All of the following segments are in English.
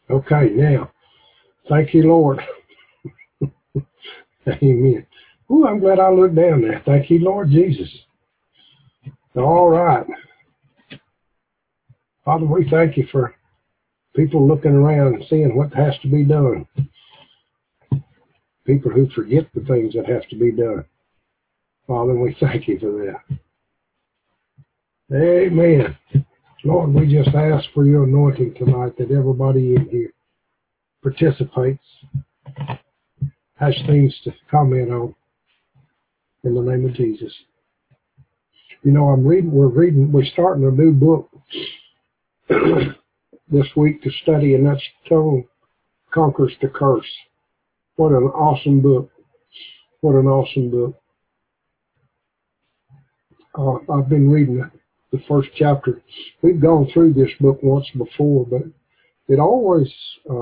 Okay, now, thank you, Lord. Amen. Ooh, I'm glad I looked down there. Thank you, Lord Jesus. All right. Father, we thank you for people looking around and seeing what has to be done. People who forget the things that have to be done. Father, we thank you for that. Amen. Lord, we just ask for your anointing tonight, that everybody in here participates, has things to comment on, in the name of Jesus. You know, we're starting a new book this week to study, and that's Tongue Conquers the Curse. What an awesome book. What an awesome book. I've been reading the first chapter. We've gone through this book once before, but it always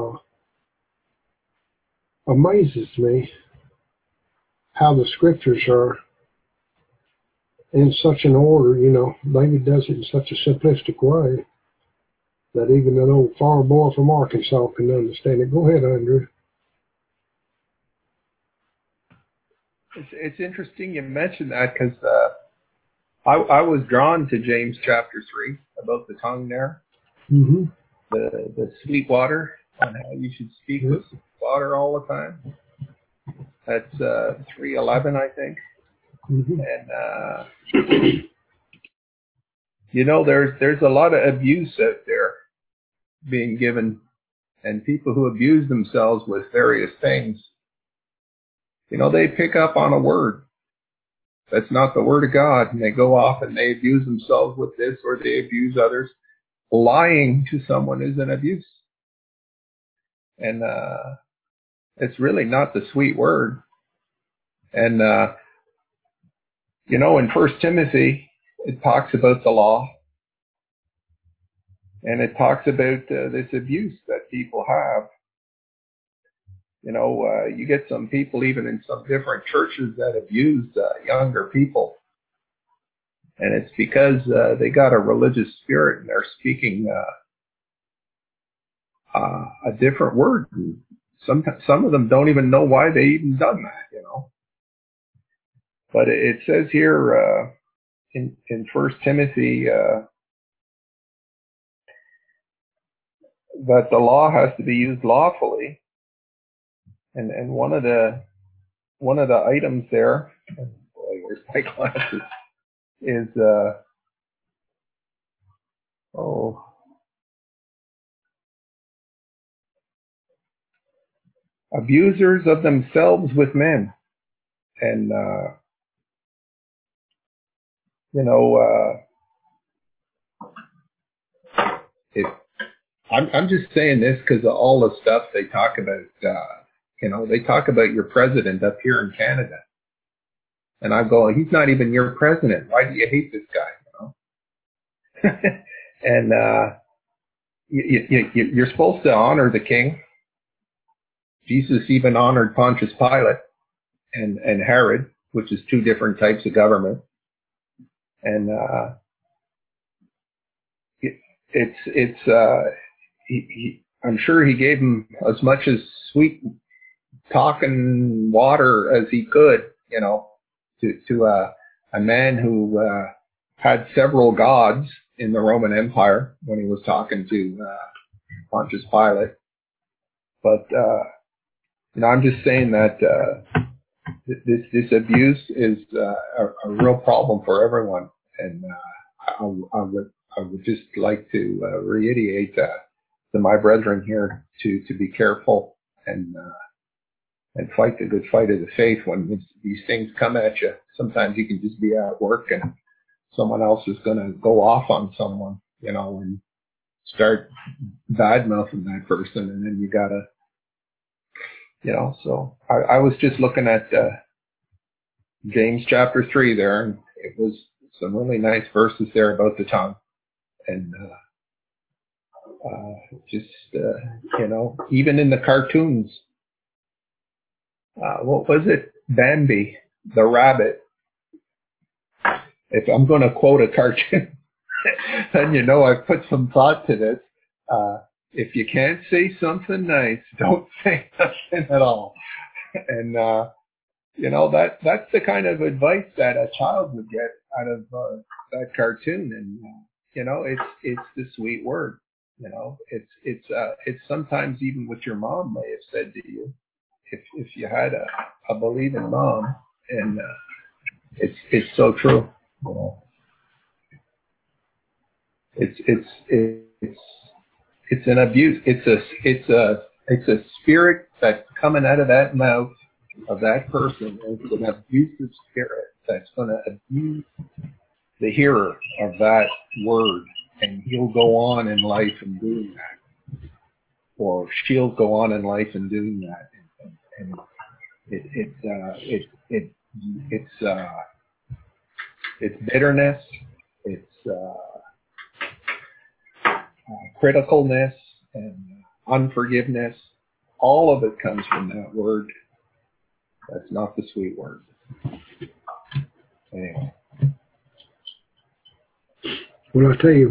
amazes me how the scriptures are in such an order. You know, David does it in such a simplistic way that even an old farm boy from Arkansas can understand it. Go ahead, Andrew. It's interesting you mentioned that, because I was drawn to James chapter 3 about the tongue there, the sweet water, and how you should speak with sweet water all the time. That's 3:11, I think. And you know, there's a lot of abuse out there being given, and people who abuse themselves with various things. You know, they pick up on a word that's not the word of God, and they go off and they abuse themselves with this, or they abuse others. Lying to someone is an abuse. And it's really not the sweet word. And, you know, in 1 Timothy, it talks about the law. And it talks about this abuse that people have. You know, you get some people even in some different churches that abuse younger people. And it's because they got a religious spirit and they're speaking a different word. Some of them don't even know why they even done that, you know. But it says here in 1 Timothy that the law has to be used lawfully. And one of the items there, boy, where's my glasses, is abusers of themselves with men. And you know, I'm just saying this because of all the stuff they talk about. You know, they talk about your president up here in Canada, and I go, he's not even your president. Why do you hate this guy? You know, and you're supposed to honor the king. Jesus even honored Pontius Pilate and Herod, which is two different types of government. And I'm sure he gave him as much as sweet talking water as he could, you know, to a man who had several gods in the Roman Empire when he was talking to Pontius Pilate. But you know, I'm just saying that this abuse is a real problem for everyone, and I would just like to reiterate to my brethren here to be careful and fight the good fight of the faith when these things come at you. Sometimes you can just be at work and someone else is going to go off on someone, you know, and start bad-mouthing that person, and then you got to, you know. So I was just looking at James chapter 3 there, and it was some really nice verses there about the tongue. And you know, even in the cartoons, what was it? Bambi, the rabbit. If I'm going to quote a cartoon, then you know I've put some thought to this. if you can't say something nice, don't say nothing at all. And, that's the kind of advice that a child would get out of that cartoon. And, it's the sweet word. It's sometimes even what your mom may have said to you, if you had a believing mom, and it's so true. It's an abuse. It's a spirit that's coming out of that mouth of that person. It's an abusive spirit that's going to abuse the hearer of that word, and he'll go on in life and doing that, or she'll go on in life and doing that, and it's bitterness, it's criticalness and unforgiveness. All of it comes from that word. That's not the sweet word. Anyway. Well, I'll tell you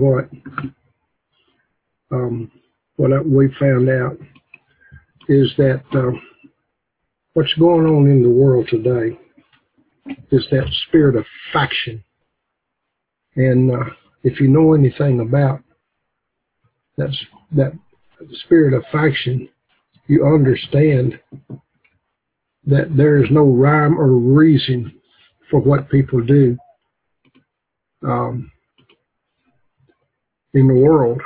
what we found out is that what's going on in the world today is that spirit of faction. And if you know anything about that spirit of faction, you understand that there is no rhyme or reason for what people do in the world.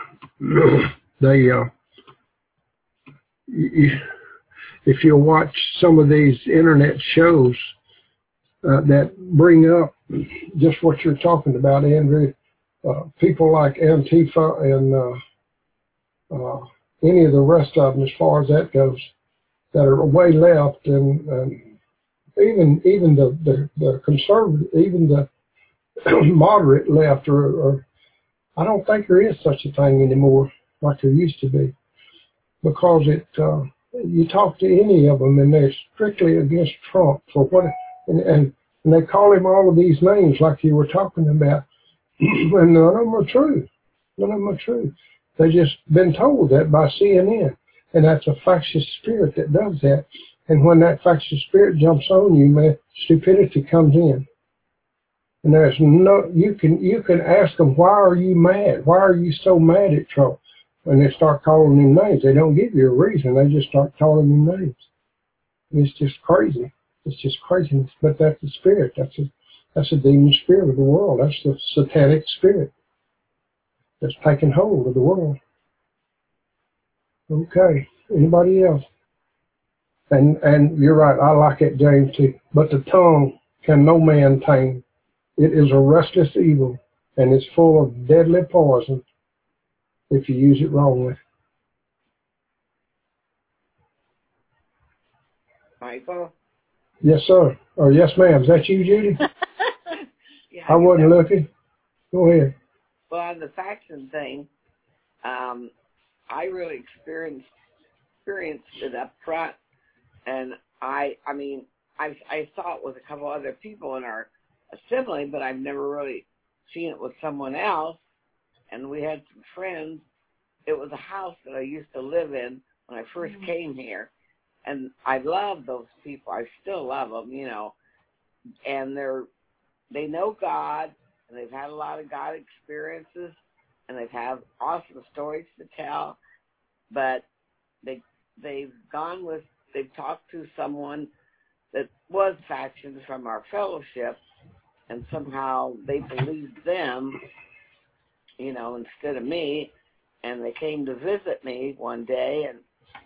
If you watch some of these internet shows that bring up just what you're talking about, Andrew, people like Antifa and any of the rest of them, as far as that goes, that are way left, and even the conservative, even the moderate left, or I don't think there is such a thing anymore like there used to be, because you talk to any of them and they're strictly against Trump for what, and they call him all of these names like you were talking about, and none of them are true. None of them are true. They've just been told that by CNN, and that's a factious spirit that does that. And when that factious spirit jumps on you, man, stupidity comes in. And there's you can ask them, why are you mad? Why are you so mad at Trump? When they start calling him names, they don't give you a reason. They just start calling him names. And it's just crazy. It's just craziness. But that's the spirit. That's a demon spirit of the world. That's the satanic spirit that's taking hold of the world. Okay. Anybody else? And you're right. I like it, James, too. But the tongue can no man tame. It is a restless evil, and it's full of deadly poison if you use it wrongly. Michael? Yes, sir. Or yes, ma'am. Is that you, Judy? Yeah, I wasn't looking. Go ahead. Well, on the faction thing, I really experienced it up front, and I saw it with a couple other people in our assembly, but I've never really seen it with someone else. And we had some friends. It was a house that I used to live in when I first came here, and I love those people. I still love them, and they know God, and they've had a lot of God experiences, and they've had awesome stories to tell, but they've talked to someone that was factions from our fellowship, and somehow they believed them, instead of me, and they came to visit me one day, and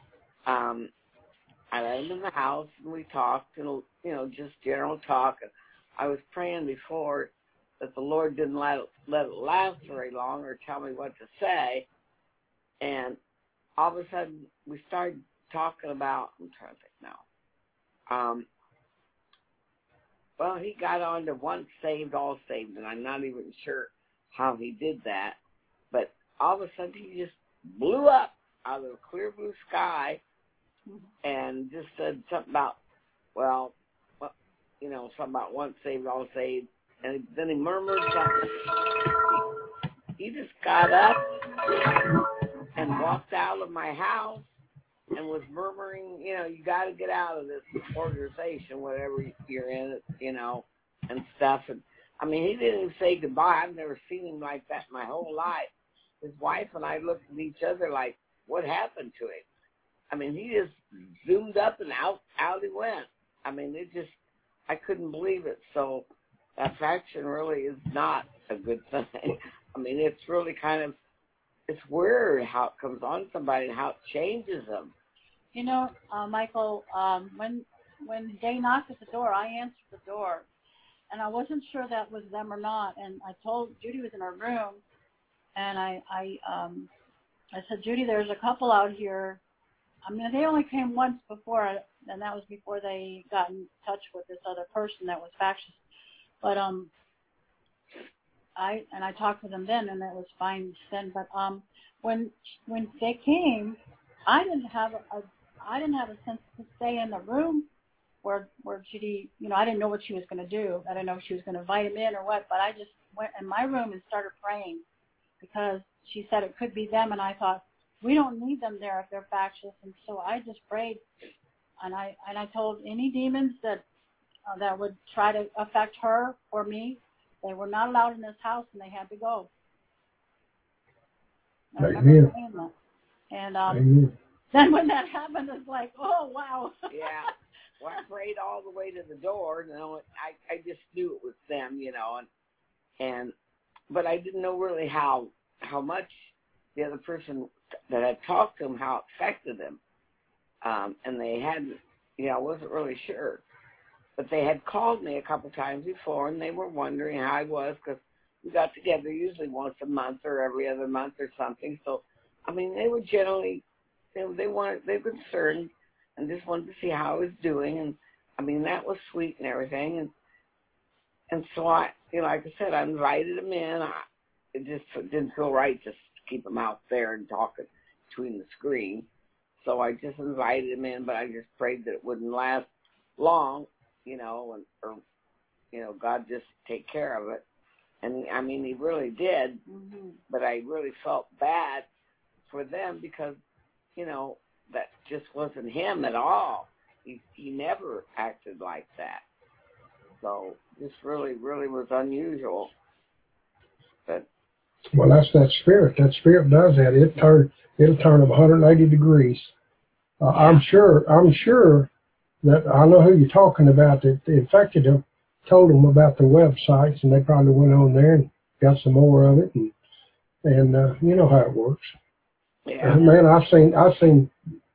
I let them in the house, and we talked, and just general talk. And I was praying before that the Lord didn't let it last very long or tell me what to say, and all of a sudden we started talking about, I'm trying to think now. Well, he got on to once saved, all saved, and I'm not even sure how he did that. But all of a sudden, he just blew up out of the clear blue sky and just said something about, something about once saved, all saved. And then he murmured something. He just got up and walked out of my house and was murmuring, you got to get out of this organization, whatever you're in, and stuff. And I mean, he didn't even say goodbye. I've never seen him like that my whole life. His wife and I looked at each other like, what happened to him? I mean, he just zoomed up and out he went. I mean, I couldn't believe it. So that faction really is not a good thing. I mean, it's really it's weird how it comes on somebody and how it changes them. Michael, when they knocked at the door, I answered the door, and I wasn't sure that was them or not. And I told Judy was in her room, and I said, Judy, there's a couple out here. I mean, they only came once before, and that was before they got in touch with this other person that was factious. But I talked to them then, and it was fine then. But when they came, I didn't have a sense to stay in the room where Judy, I didn't know what she was going to do. I didn't know if she was going to invite him in or what. But I just went in my room and started praying because she said it could be them, and I thought, we don't need them there if they're factious. And so I just prayed, and I told any demons that would try to affect her or me, they were not allowed in this house, and they had to go. I remember saying that. And then when that happened, it's like, oh wow. Yeah. Well, I prayed all the way to the door. I just knew it was them, but I didn't know really how much the other person that had talked to him, how it affected them. And they hadn't, I wasn't really sure. But they had called me a couple times before, and they were wondering how I was, because we got together usually once a month or every other month or something. So, I mean, they were generally, they were concerned and just wanted to see how I was doing. And, I mean, that was sweet and everything. And so I, like I said, I invited them in. It just didn't feel right just to keep them out there and talking between the screen. So I just invited them in, but I just prayed that it wouldn't last long, God just take care of it. And I mean, he really did, but I really felt bad for them because, that just wasn't him at all. He never acted like that. So this really, really was unusual. But well, that's that spirit. That spirit does that. It'll turn them 180 degrees. Yeah. I'm sure that I know who you're talking about that infected them, told them about the websites, and they probably went on there and got some more of it, and you know how it works. Yeah. Man, I've seen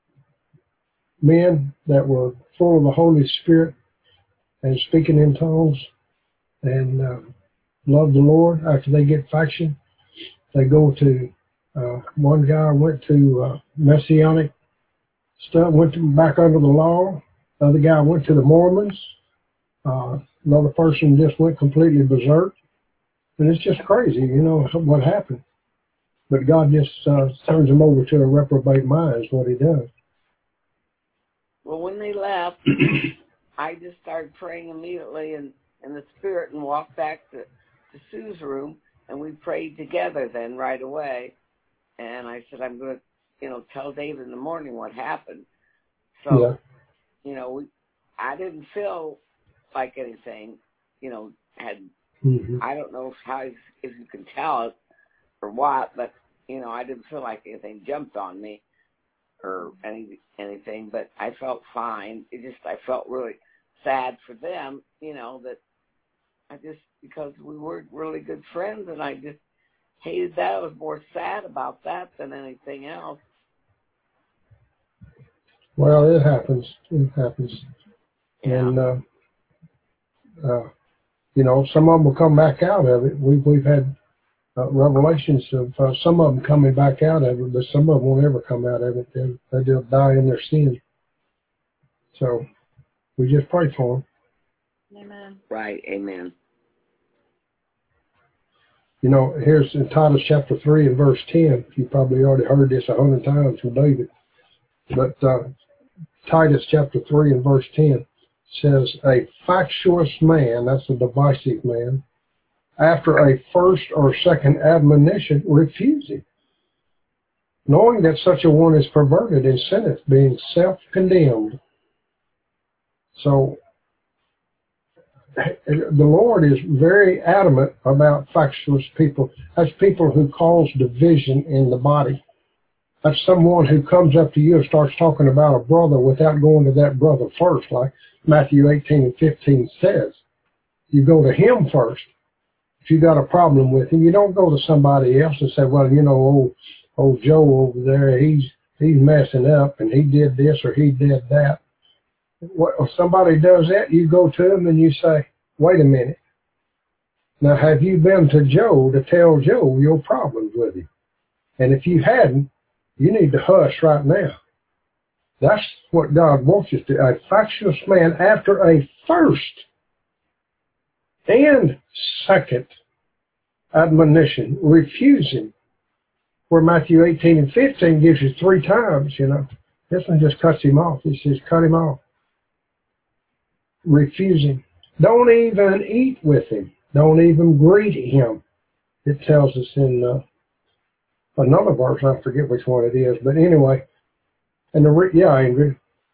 men that were full of the Holy Spirit and speaking in tongues and love the Lord. After they get faction, they go to one guy went to Messianic stuff, back under the law. The other guy went to the Mormons. Another person just went completely berserk. And it's just crazy, what happened. But God just turns them over to a reprobate mind is what he does. Well, when they left, I just started praying immediately in the spirit and walked back to Sue's room, and we prayed together then right away. And I said, I'm going to, tell Dave in the morning what happened. So, I didn't feel like anything, I don't know if you can tell it or what, but, I didn't feel like anything jumped on me or anything, but I felt fine. I felt really sad for them, that because we were really good friends, and I just hated that. I was more sad about that than anything else. Well, it happens. Yeah. And, some of them will come back out of it. We've had revelations of some of them coming back out of it, but some of them won't ever come out of it. They'll die in their sin. So we just pray for them. Amen. Right. Amen. Here's in Titus chapter 3 and verse 10. You probably already heard this 100 times from David. But Titus chapter 3 and verse 10 says, a factious man, that's a divisive man, after a first or second admonition, refuse it. knowing that such a one is perverted and sinneth, being self-condemned. So the Lord is very adamant about factious people. That's people who cause division in the body. That's someone who comes up to you and starts talking about a brother without going to that brother first, like Matthew 18:15 says. You go to him first. If you got a problem with him, you don't go to somebody else and say, well, you know, old Joe over there, he's messing up and he did this or he did that. If somebody does that, you go to him and you say, wait a minute. Now, have you been to Joe to tell Joe your problems with him? And if you hadn't, you need to hush right now. That's what God wants us to do. A factious man after a first and second admonition, refusing, where Matthew 18:15 gives you 3 times, you know. This one just cuts him off. He says, cut him off. Refusing. Don't even eat with him. Don't even greet him. It tells us in another verse, I forget which one it is, but anyway. And Andrew.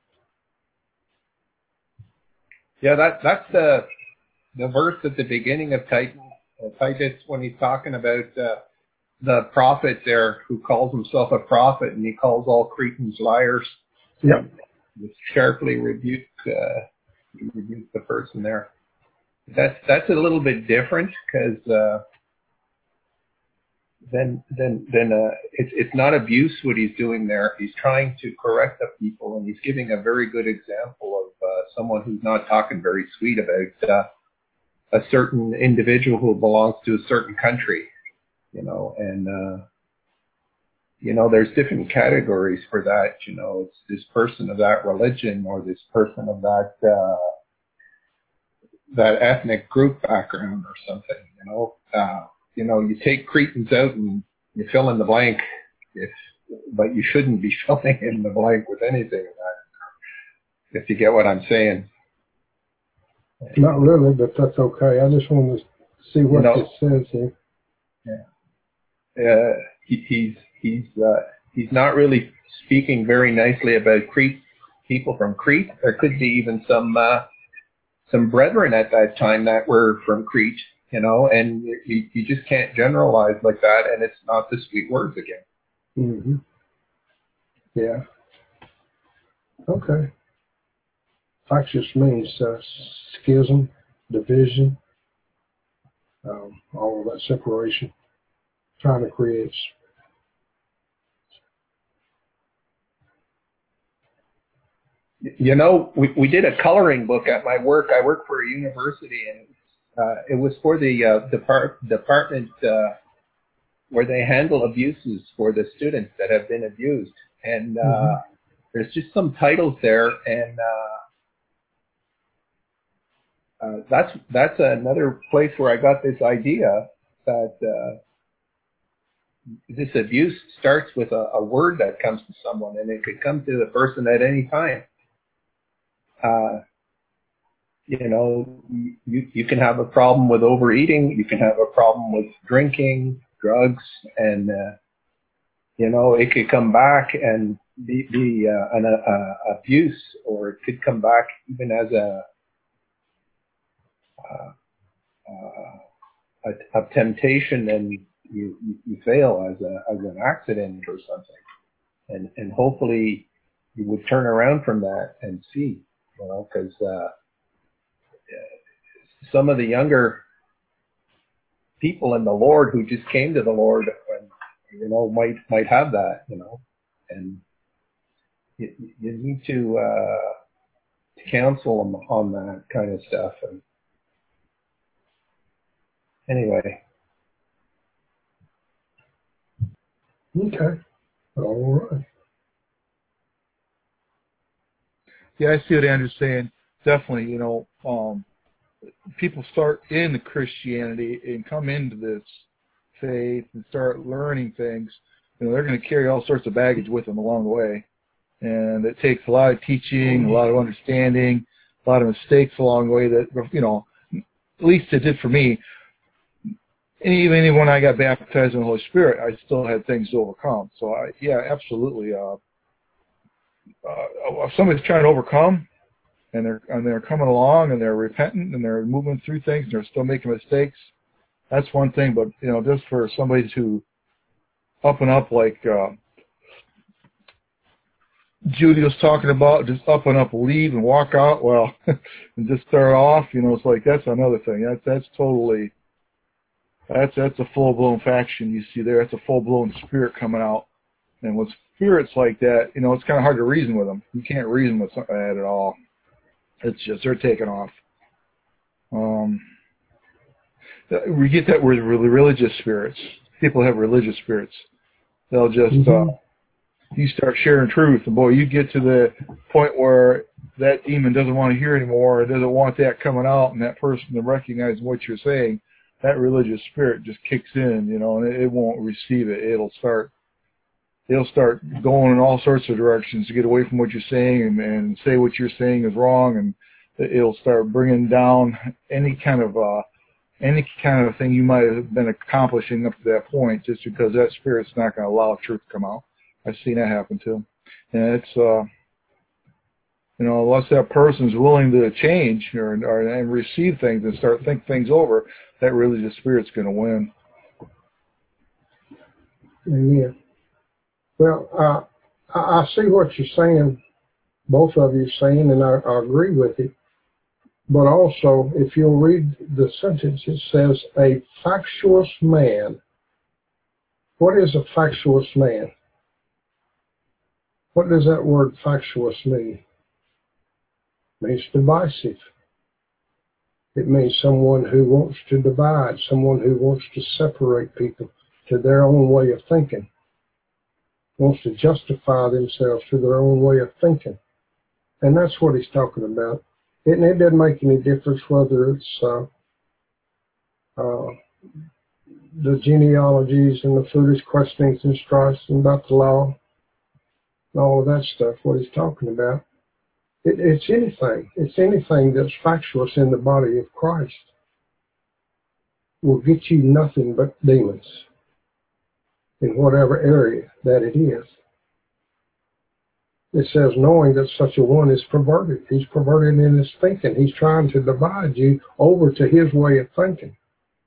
Yeah, that's the verse at the beginning of Titus when he's talking about the prophet there who calls himself a prophet and he calls all Cretans liars. Yep. Sharply rebuke the person there. That's a little bit different because then it's not abuse what he's doing there. He's trying to correct the people, and he's giving a very good example of someone who's not talking very sweet about a certain individual who belongs to a certain country, you know, and you know, there's different categories for that. You know, it's this person of that religion or this person of that ethnic group background or something, you know. You take Cretans out and you fill in the blank, but you shouldn't be filling in the blank with anything, if you get what I'm saying. Not really, but that's okay. I just want to see what it says here. Yeah. He's not really speaking very nicely about Crete, people from Crete. There could be even some brethren at that time that were from Crete, you know, and you just can't generalize like that, and it's not the sweet words again. Mm-hmm. Yeah. Okay. Factious means schism, division, all of that separation, trying to create. You know, we did a coloring book at my work. I work for a university, and it was for the department where they handle abuses for the students that have been abused. And there's just some titles there, and that's another place where I got this idea that this abuse starts with a word that comes to someone, and it could come to the person at any time. You know, you can have a problem with overeating, you can have a problem with drinking, drugs, and you know, it could come back and be an abuse, or it could come back even as a temptation, and you fail as an accident or something, and hopefully you would turn around from that and see, you know, because some of the younger people in the Lord who just came to the Lord, you know, might have that, you know, and you need to counsel them on that kind of stuff. And anyway. Okay. All right. Yeah, I see what Andrew's saying. Definitely, you know, people start in Christianity and come into this faith and start learning things. You know, they're going to carry all sorts of baggage with them along the way. And it takes a lot of teaching, a lot of understanding, a lot of mistakes along the way that, you know, at least it did for me. even when I got baptized in the Holy Spirit, I still had things to overcome. So, yeah, absolutely. If somebody's trying to overcome, and they're coming along, and they're repentant, and they're moving through things, and they're still making mistakes, that's one thing. But, just for somebody to up and up like Judy was talking about, just up and up, leave and walk out, well, and just start off, it's like that's another thing. That's totally, that's a full-blown faction you see there. It's a full-blown spirit coming out. And with spirits like that, it's kind of hard to reason with them. You can't reason with that at all. It's just they're taking off. We get that with religious spirits. People have religious spirits. They'll just you start sharing truth, and boy, you get to the point where that demon doesn't want to hear anymore, or doesn't want that coming out, and that person to recognize what you're saying. That religious spirit just kicks in, and it won't receive it. It'll start going in all sorts of directions to get away from what you're saying and say what you're saying is wrong, and it'll start bringing down any kind of thing you might have been accomplishing up to that point, just because that spirit's not going to allow truth to come out. I've seen that happen too. And it's, unless that person's willing to change and receive things and start thinking things over, that religious spirit's going to win. Amen. Well, I see what you're saying, both of you saying, and I agree with it. But also, if you'll read the sentence, it says, a factious man. What is a factious man? What does that word factious mean? It means divisive. It means someone who wants to divide, someone who wants to separate people to their own way of thinking, wants to justify themselves to their own way of thinking. And that's what he's talking about. And it doesn't make any difference whether it's the genealogies and the foolish questionings and strifes and about the law, and all of that stuff, what he's talking about. It's anything. It's anything that's factious in the body of Christ will get you nothing but demons in whatever area that it is. It says, knowing that such a one is perverted. He's perverted in his thinking. He's trying to divide you over to his way of thinking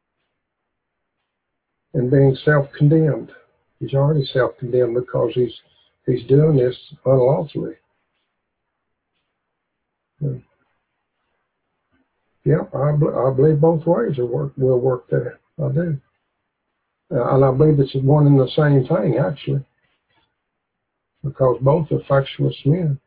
and being self-condemned. He's already self-condemned because he's doing this unlawfully. Yeah, I believe both ways will work there. I do. And I believe it's one and the same thing, actually, because both are factious men.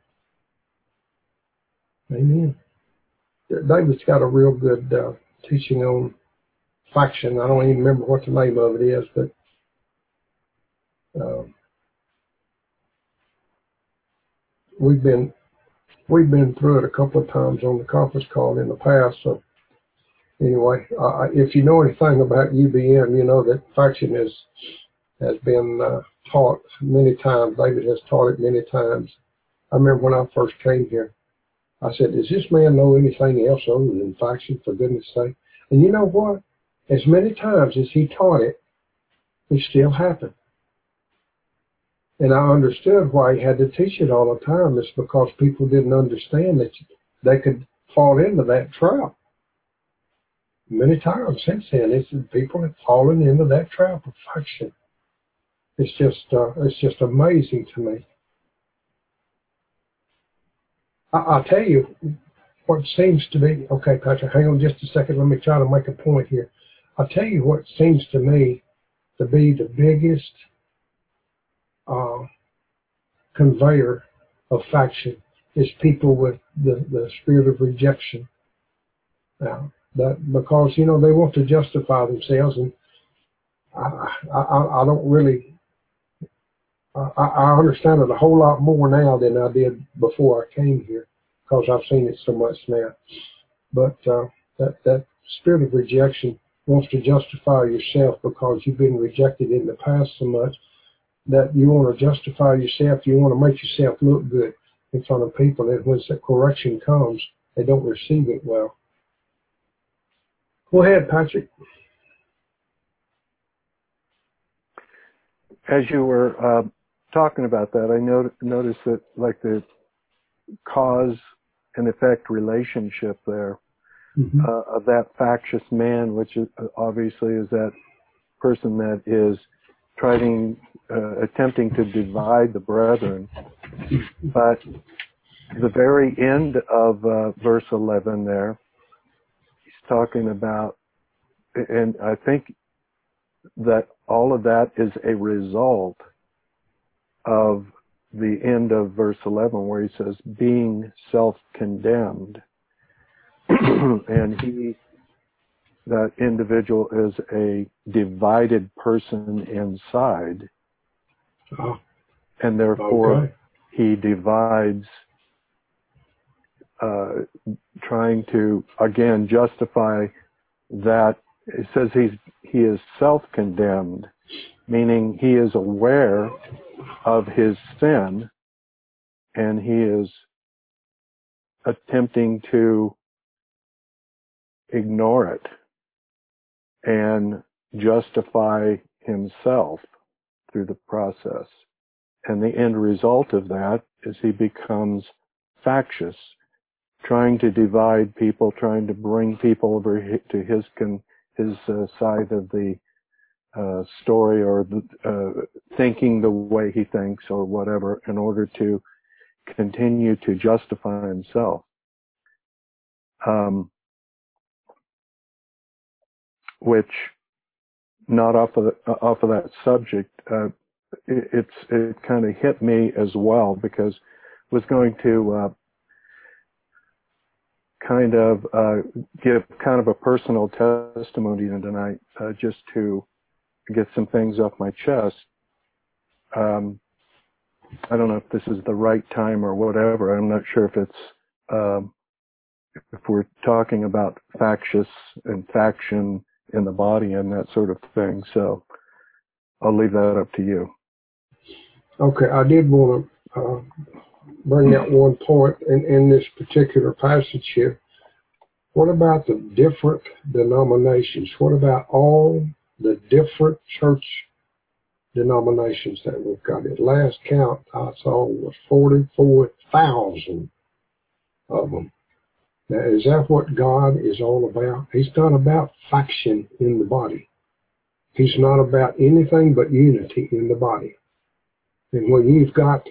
Amen. David's got a real good teaching on faction. I don't even remember what the name of it is, but we've been through it a couple of times on the conference call in the past. So anyway, if you know anything about UBM, you know that faction has been taught many times. David has taught it many times. I remember when I first came here, I said, does this man know anything else other than faction, for goodness sake? And you know what? As many times as he taught it, it still happened. And I understood why he had to teach it all the time. It's because people didn't understand that they could fall into that trap. Many times since then, people have fallen into that trap of faction. It's just amazing to me. I'll tell you what seems to be, okay, Patrick, hang on just a second. Let me try to make a point here. I'll tell you what seems to me to be the biggest conveyor of faction is people with the spirit of rejection. Now, that because, they want to justify themselves, and I don't really, I understand it a whole lot more now than I did before I came here, because I've seen it so much now. But that spirit of rejection wants to justify yourself because you've been rejected in the past so much that you want to justify yourself, you want to make yourself look good in front of people, and when that correction comes, they don't receive it well. Go ahead, Patrick. as you were talking about that, I noticed that like the cause and effect relationship there of that factious man, which is, obviously is that person that is attempting to divide the brethren. But the very end of verse 11 there, he's talking about, and I think that all of that is a result of the end of verse 11 where he says, being self-condemned. And that individual is a divided person inside. Oh, and therefore okay. He divides, trying to, again, justify that. It says he is self-condemned, meaning he is aware of his sin, and he is attempting to ignore it and justify himself through the process. And the end result of that is he becomes factious, trying to divide people, trying to bring people over to his side of the story, or thinking the way he thinks or whatever, in order to continue to justify himself. Which, not off of that subject, it kind of hit me as well, because I was going to kind of give kind of a personal testimony tonight, just to get some things off my chest. I don't know if this is the right time or whatever. I'm not sure if it's if we're talking about factious and faction in the body and that sort of thing. So I'll leave that up to you. Okay, I did want to bring out one point in this particular passage here. What about the different denominations? What about all the different church denominations that we've got? At last count I saw was 44,000 of them. Now, is that what God is all about? He's not about faction in the body. He's not about anything but unity in the body. And when you've got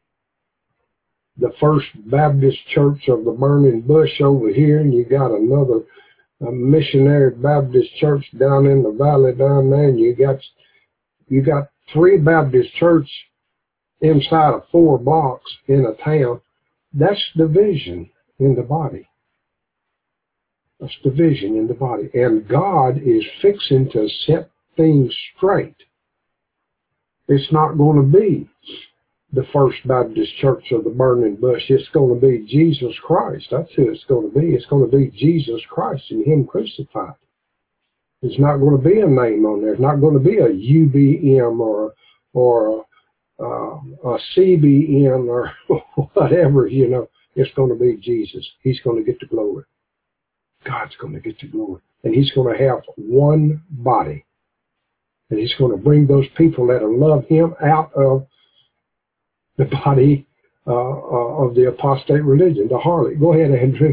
the First Baptist Church of the Burning Bush over here, and you got another missionary Baptist church down in the valley down there, and you got 3 Baptist churches inside of 4 blocks in a town, that's division in the body. That's division in the body. And God is fixing to set things straight. It's not going to be the First Baptist Church of the Burning Bush. It's going to be Jesus Christ. That's who it's going to be. It's going to be Jesus Christ and Him crucified. There's not going to be a name on there. There's not going to be a UBM or a CBM or whatever, you know. It's going to be Jesus. He's going to get the glory. God's going to get the glory. And He's going to have one body. And He's going to bring those people that love Him out of the body of the apostate religion, the harlot. Go ahead, Andrew.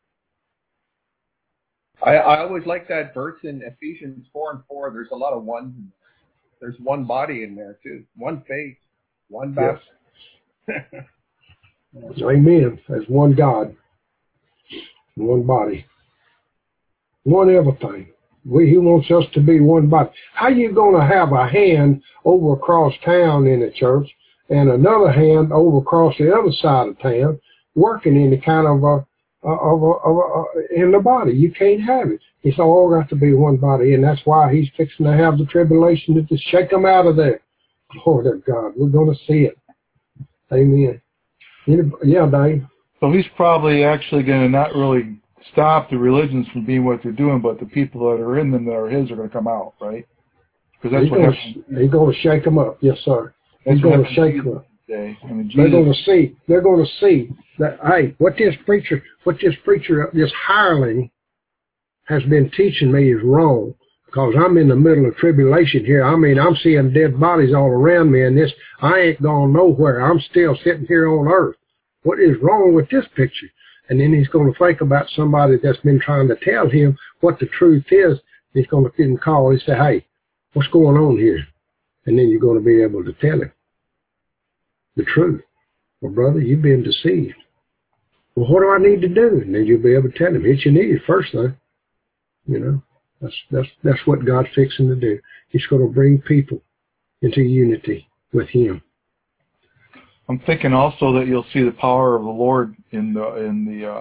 I always like that verse in Ephesians 4:4. There's a lot of ones in there. There's one body in there, too. One faith. One baptism. Yes. Amen. There's one God. One body. One everything. He wants us to be one body. How you going to have a hand over across town in the church and another hand over across the other side of town working in the kind of in the body? You can't have it. It's all got to be one body, and that's why He's fixing to have the tribulation to just shake them out of there. Glory to God. We're going to see it. Amen. Yeah, Dave. So He's probably actually going to not really stop the religions from being what they're doing, but the people that are in them that are His are going to come out, right? Because that's what happens. He's going to shake them up. Yes, sir. He's going to shake them up. I mean, they're going to see that, hey, what this preacher, this hireling has been teaching me is wrong. because I'm in the middle of tribulation here. I mean, I'm seeing dead bodies all around me, and I ain't gone nowhere. I'm still sitting here on earth. What is wrong with this picture? And then he's going to think about somebody that's been trying to tell him what the truth is. He's going to give him a call and say, hey, what's going on here? And then you're going to be able to tell him the truth. Well, brother, you've been deceived. Well, what do I need to do? And then you'll be able to tell him. It's your need first, though. You know, that's what God's fixing to do. He's going to bring people into unity with him. I'm thinking also that you'll see the power of the Lord in the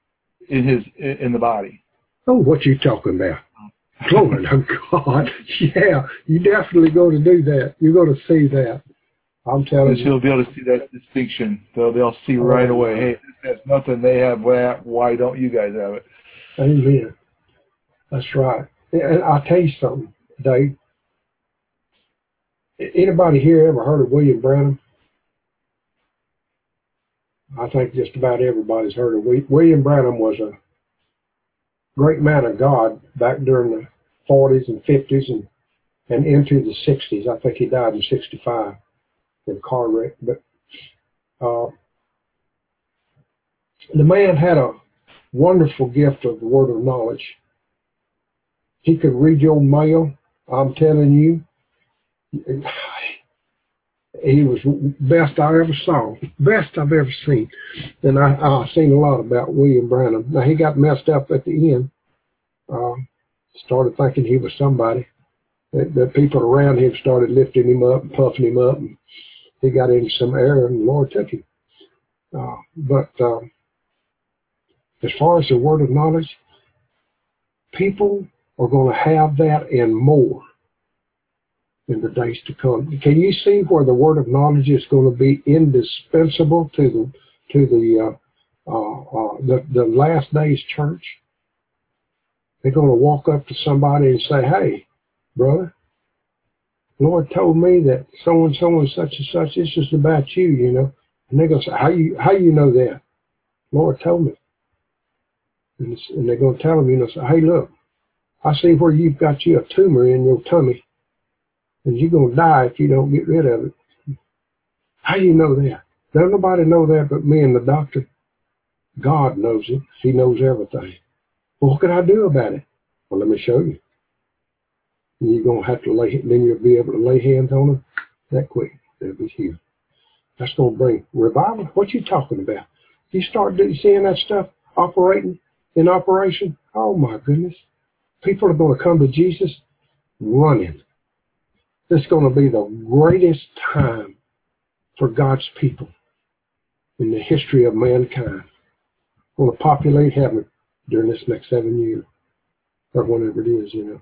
body. Oh, what you talking about? Glory to God. Yeah, you definitely going to do that. You're going to see that. I'm telling you. You'll be able to see that distinction. They'll see right away, hey, this has nothing, they have that, why don't you guys have it? Amen. That's right. And I'll tell you something, Dave. Anybody here ever heard of William Branham? I think just about everybody's heard of William Branham. Was a great man of God back during the 40s and 50s and into the 60s. I think he died in 65 in a car wreck. But the man had a wonderful gift of the word of knowledge. He could read your mail. I'm telling you. He was best I ever saw, best I've ever seen. And I've seen a lot about William Branham. Now, he got messed up at the end. Started thinking he was somebody. The people around him started lifting him up and puffing him up. And he got into some error, and the Lord took him. But as far as the word of knowledge, people are going to have that and more in the days to come. Can you see where the word of knowledge is going to be indispensable to the last days church? They're going to walk up to somebody and say, hey, brother, the Lord told me that so and so and such, this is about you, you know. And they're going to say, how you know that? Lord told me. And they're going to tell them, you know, say, hey, look, I see where you've got you a tumor in your tummy. And you're going to die if you don't get rid of it. How do you know that? Don't nobody know that but me and the doctor. God knows it. He knows everything. Well, what can I do about it? Well, let me show you. And you're going to have to then you'll be able to lay hands on them that quick. They'll be healed. That's going to bring revival. What you talking about? You start seeing that stuff in operation. Oh, my goodness. People are going to come to Jesus running. This is going to be the greatest time for God's people in the history of mankind. Going to populate heaven during this next 7 years, or whenever it is, you know.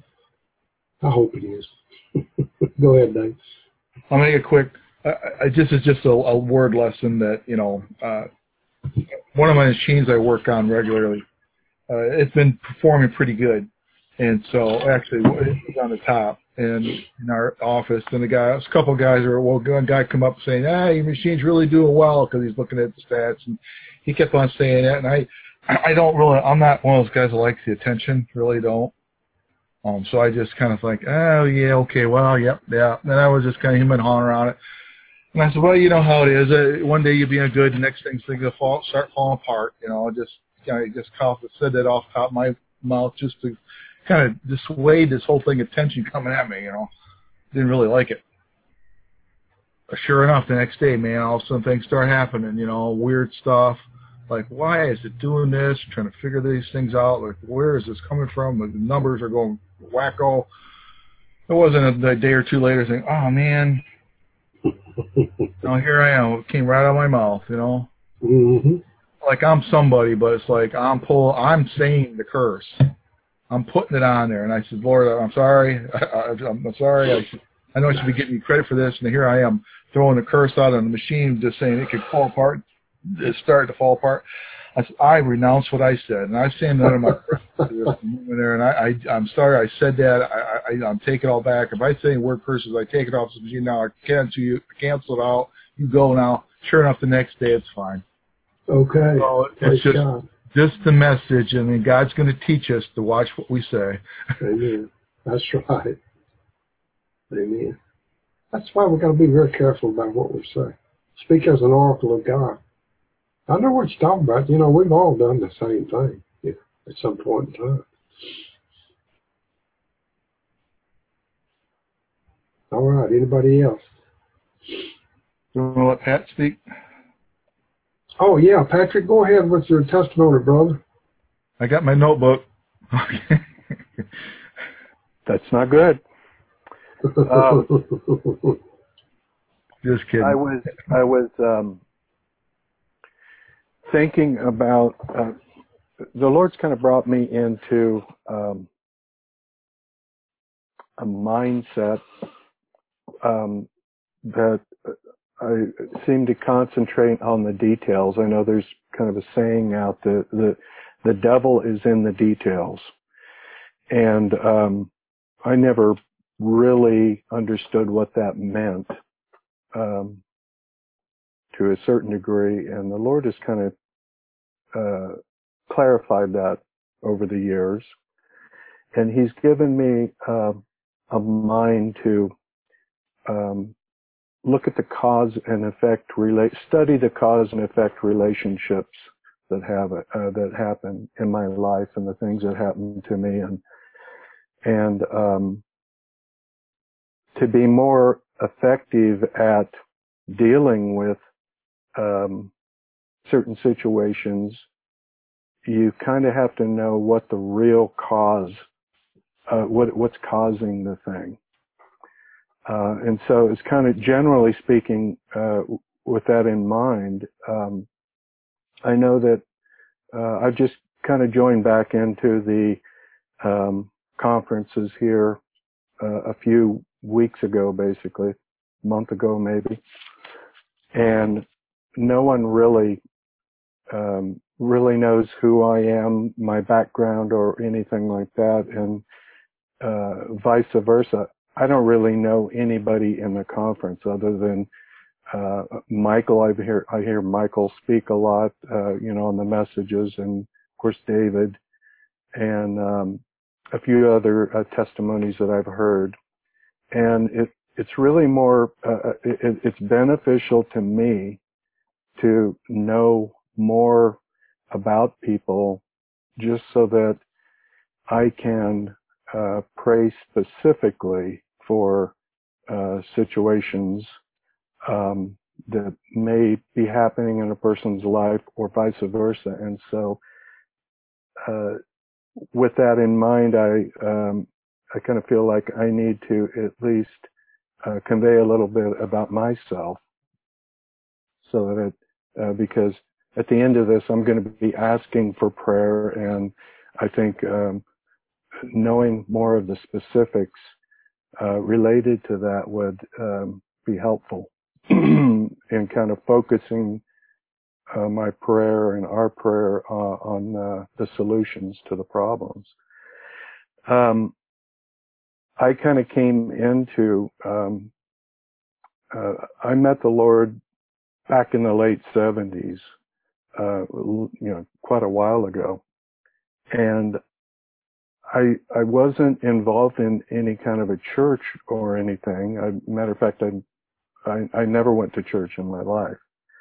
I hope it is. Go ahead, Dave. I'll make it quick. This is just a word lesson that, you know, one of my machines I work on regularly, it's been performing pretty good. And so actually it was on the top and in our office, and a couple of guys one guy come up saying, your machine's really doing well, because he's looking at the stats, and he kept on saying that. And I'm not one of those guys that likes the attention, really don't. So I just kind of like, oh yeah, okay, well, yep, yeah. And I was just kind of him and hawing around it. And I said, well, you know how it is. One day you're being good, the next thing things will start falling apart. You know, just said that off the top of my mouth just to kind of dissuade this whole thing of tension coming at me, you know. Didn't really like it. But sure enough, the next day, man, all of a sudden things start happening, you know, weird stuff. Like, why is it doing this? I'm trying to figure these things out. Like, where is this coming from? The numbers are going wacko. It wasn't a day or two later saying, oh, man. Now here I am. It came right out of my mouth, you know. Mm-hmm. Like I'm somebody, but it's like I'm saying the curse. I'm putting it on there. And I said, Lord, I'm sorry. I'm sorry. I know I should be getting you credit for this. And here I am throwing the curse out on the machine, just saying it could fall apart. It's starting to fall apart. I said, I renounce what I said. And I was saying that in my there, and I'm sorry I said that. I'm taking it all back. If I say word curses, I take it off the machine now. I cancel it out. You go now. Sure enough, the next day it's fine. Okay. So it's just the message. I mean, God's going to teach us to watch what we say. Amen. That's right. Amen. That's why we've got to be very careful about what we say. Speak as an oracle of God. I know what you're talking about. We've all done the same thing at some point in time. All right. Anybody else? You want to let Pat speak? Oh, yeah. Patrick, go ahead with your testimony, brother. I got my notebook. That's not good. Just kidding. I was thinking about the Lord's kind of brought me into a mindset that I seem to concentrate on the details. I know there's kind of a saying out that the devil is in the details, and I never really understood what that meant to a certain degree, and the Lord has kind of clarified that over the years, and He's given me a mind to look at the cause and effect, study the cause and effect relationships that happen in my life and the things that happen to me, and to be more effective at dealing with certain situations. You kind of have to know what the real cause, what's causing the thing. And so it's kind of, generally speaking, with that in mind, I know that I've just kind of joined back into the conferences here a few weeks ago, basically, a month ago maybe, and no one really knows who I am, my background, or anything like that, and vice versa. I don't really know anybody in the conference other than Michael. I hear Michael speak a lot, on the messages, and of course David, and a few other testimonies that I've heard. And it's really more, it's beneficial to me to know more about people, just so that I can pray specifically for situations that may be happening in a person's life, or vice versa. And so, with that in mind, I kind of feel like I need to at least convey a little bit about myself, so that because at the end of this, I'm going to be asking for prayer, and I think knowing more of the specifics related to that would be helpful in kind of focusing my prayer and our prayer on the solutions to the problems. I kind of came into, I met the Lord back in the late 70s, quite a while ago. And I wasn't involved in any kind of a church or anything. Matter of fact, I never went to church in my life.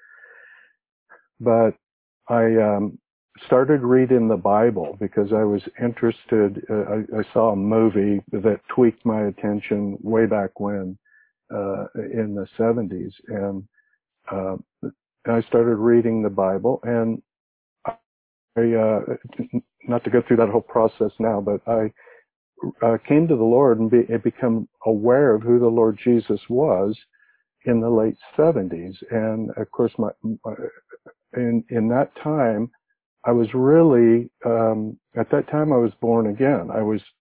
But I started reading the Bible because I was interested. I saw a movie that tweaked my attention way back when, in the 70s. And I started reading the Bible, and not to go through that whole process now, but I came to the Lord and become aware of who the Lord Jesus was in the late 70s. And of course, in that time, I was really, at that time I was born again.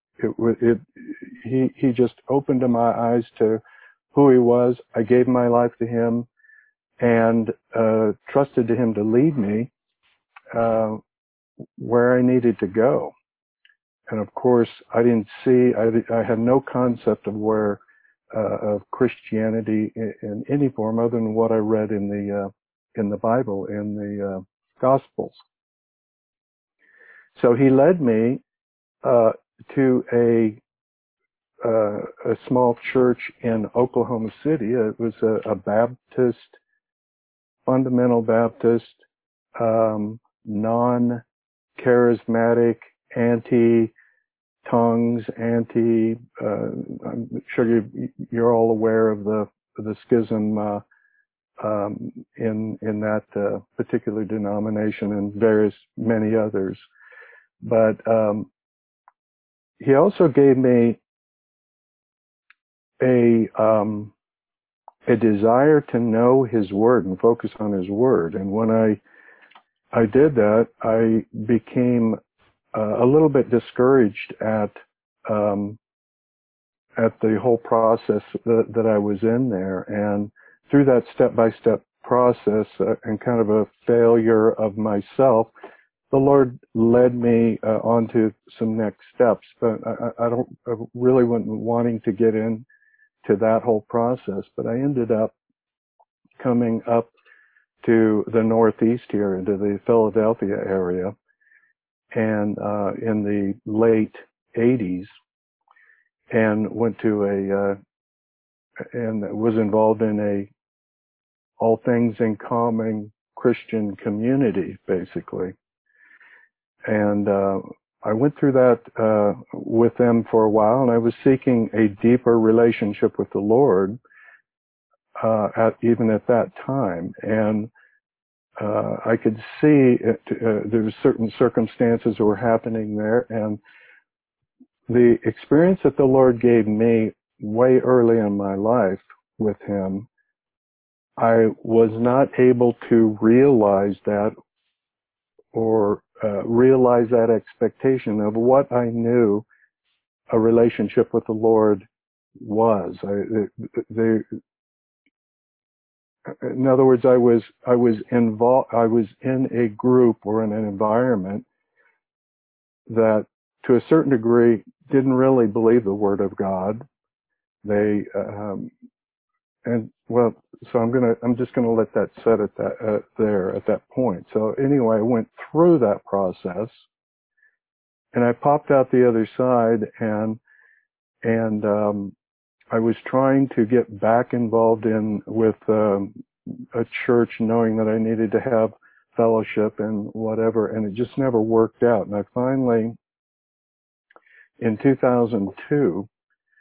He just opened my eyes to who He was. I gave my life to Him and trusted to Him to lead me where I needed to go. And of course, I had no concept of of Christianity in any form other than what I read in the Bible, in the Gospels. So He led me to a small church in Oklahoma City. It was a Baptist, fundamental Baptist, non-charismatic, anti-tongues, I'm sure you're all aware of the schism in that particular denomination and many others. But he also gave me a desire to know his word and focus on his word. And when I did that, I became a little bit discouraged at the whole process that I was in there. And through that step-by-step process and kind of a failure of myself, the Lord led me onto some next steps. But I really wasn't wanting to get into that whole process. But I ended up coming up to the Northeast here, into the Philadelphia area, and in the late 80s, and went to and was involved in a all things in common Christian community, basically. And I went through that with them for a while, and I was seeking a deeper relationship with the Lord even at that time. And I could see there were certain circumstances that were happening there, and the experience that the Lord gave me way early in my life with Him, I was not able to realize that or realize that expectation of what I knew a relationship with the Lord was. In other words, I was involved. I was in a group or in an environment that, to a certain degree, didn't really believe the Word of God. They so I'm just gonna let that set at that there at that point. So anyway, I went through that process, and I popped out the other side, and I was trying to get back involved with a church, knowing that I needed to have fellowship and whatever, and it just never worked out. And I finally, in 2002,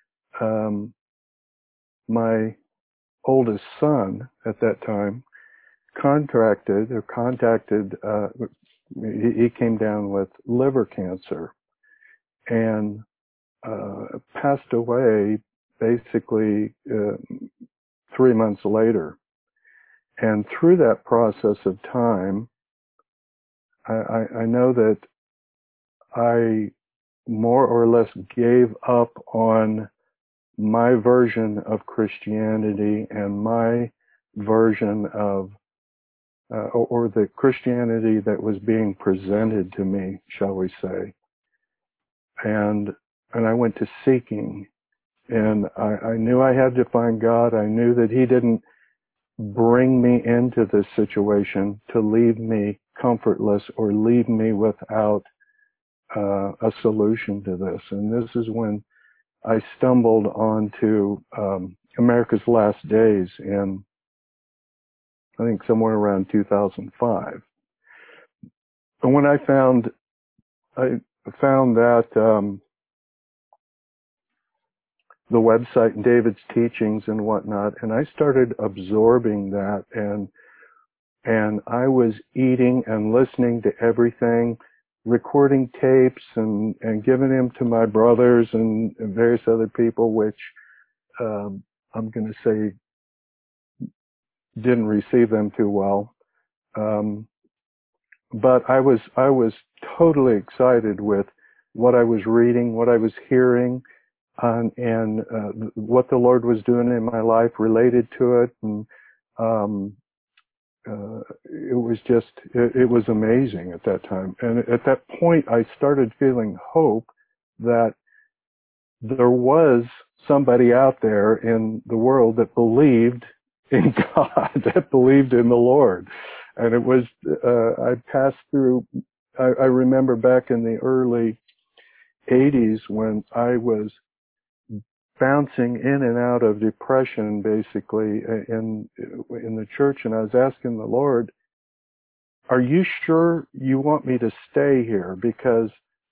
my oldest son at that time contacted, he came down with liver cancer and passed away basically 3 months later. And through that process of time, I know that I more or less gave up on my version of Christianity and my version of, or the Christianity that was being presented to me, shall we say. And I went to seeking, and I knew I had to find God. I knew that He didn't bring me into this situation to leave me comfortless or leave me without a solution to this. And this is when I stumbled onto America's Last Days in, I think, somewhere around 2005. And when I found that the website and David's teachings and whatnot, and I started absorbing that, and I was eating and listening to everything, recording tapes and giving them to my brothers and various other people, which I'm going to say didn't receive them too well. But I was totally excited with what I was reading, what I was hearing, and what the Lord was doing in my life related to it. And it was just, it was amazing at that time. And at that point, I started feeling hope that there was somebody out there in the world that believed in God, that believed in the Lord. And it was, I passed through, I remember back in the early 80s when I was bouncing in and out of depression, basically, in the church. And I was asking the Lord, are you sure you want me to stay here? Because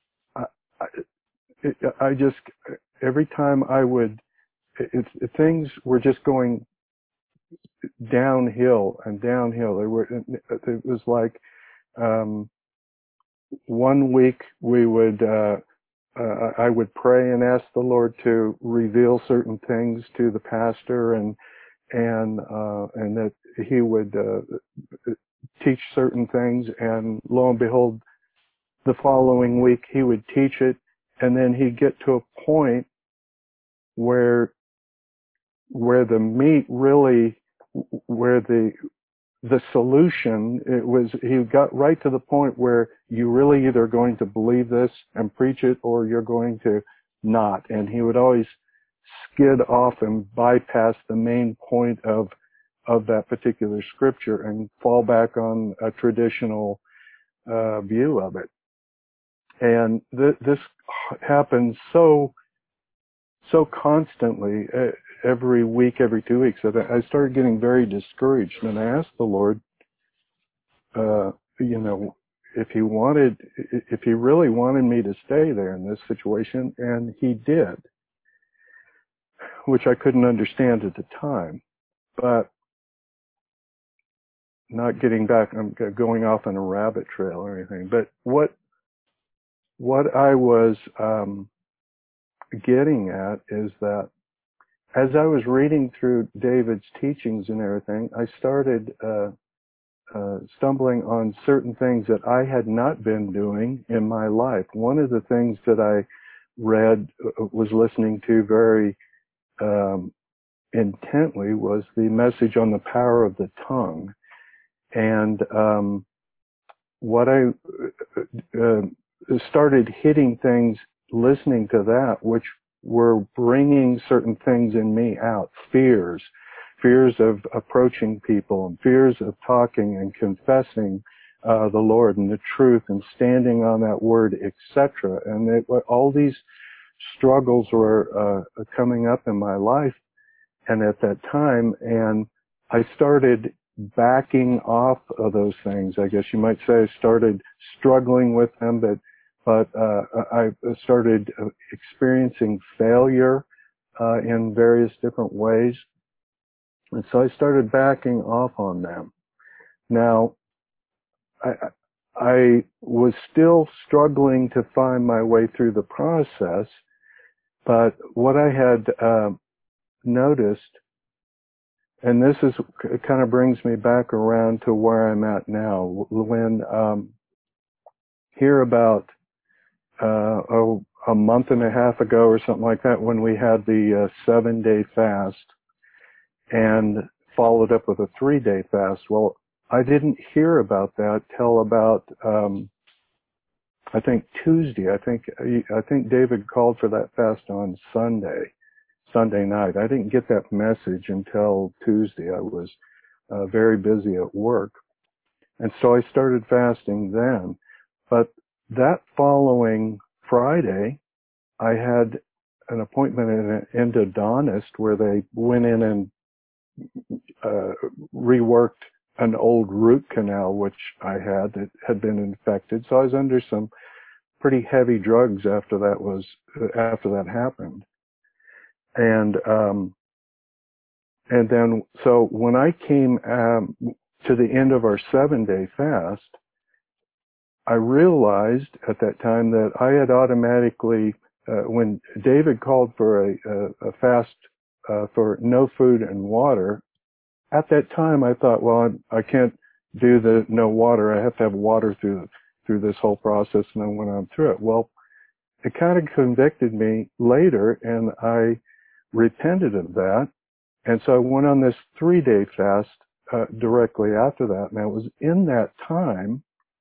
I just, every time I would, things were just going downhill and downhill. It was like, 1 week we would, I would pray and ask the Lord to reveal certain things to the pastor, and that he would teach certain things, and lo and behold, the following week he would teach it, and then he'd get to a point where the meat really, where the solution, he got right to the point where you really either going to believe this and preach it, or you're going to not. And he would always skid off and bypass the main point of that particular scripture and fall back on a traditional view of it. And this happens so constantly, every week, every 2 weeks, that I started getting very discouraged. And I asked the Lord, if he really wanted me to stay there in this situation, and he did, which I couldn't understand at the time. But not getting back, I'm going off on a rabbit trail or anything, but what I was getting at is that as I was reading through David's teachings and everything, I started stumbling on certain things that I had not been doing in my life. One of the things that I was listening to very intently was the message on the power of the tongue. And what I started hitting things listening to that, which were bringing certain things in me out, fears of approaching people, and fears of talking and confessing the Lord and the truth and standing on that word, etc. And all these struggles were coming up in my life, and at that time, and I started backing off of those things. I guess you might say I started struggling with them, but I started experiencing failure in various different ways. And so I started backing off on them. Now, I was still struggling to find my way through the process, but what I had noticed, and this is kind of brings me back around to where I'm at now, when here about a month and a half ago or something like that, when we had the 7-day fast and followed up with a 3-day fast. Well, I didn't hear about that till about I think Tuesday. I think David called for that fast on Sunday night. I didn't get that message until Tuesday. I was very busy at work, and so I started fasting then. But that following Friday, I had an appointment in an endodontist where they went in and reworked an old root canal which I had that had been infected. So I was under some pretty heavy drugs after that happened. And then so when I came to the end of our 7-day fast, I realized at that time that I had automatically, when David called for a fast for no food and water, at that time I thought, well, I can't do the no water. I have to have water through this whole process, and then when I'm through it. Well, it kind of convicted me later, and I repented of that, and so I went on this 3-day fast directly after that. And it was in that time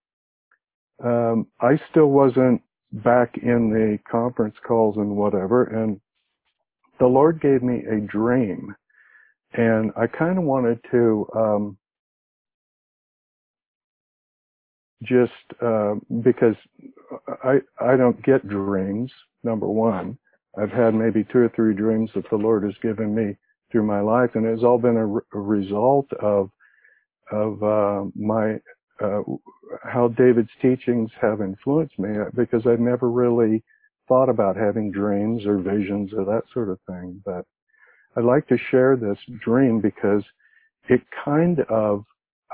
I still wasn't back in the conference calls and whatever, and the Lord gave me a dream, and I kind of wanted to just because I don't get dreams, number one, I've had maybe 2 or 3 dreams that the Lord has given me through my life, and it's all been a result of my how David's teachings have influenced me, because I've never really thought about having dreams or visions or that sort of thing. But I'd like to share this dream because it kind of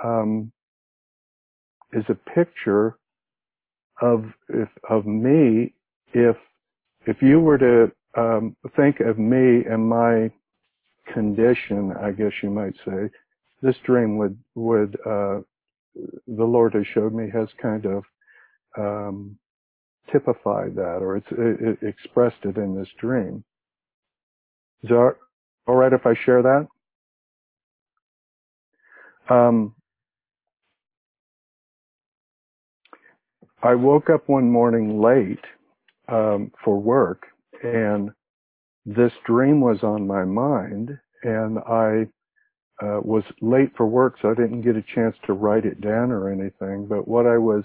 is a picture of me. If you were to think of me and my condition, I guess you might say, this dream would the Lord has showed me has kind of typified that, or it expressed it in this dream. Is that all right if I share that? I woke up one morning late for work, and this dream was on my mind, and I was late for work, so I didn't get a chance to write it down or anything. But I was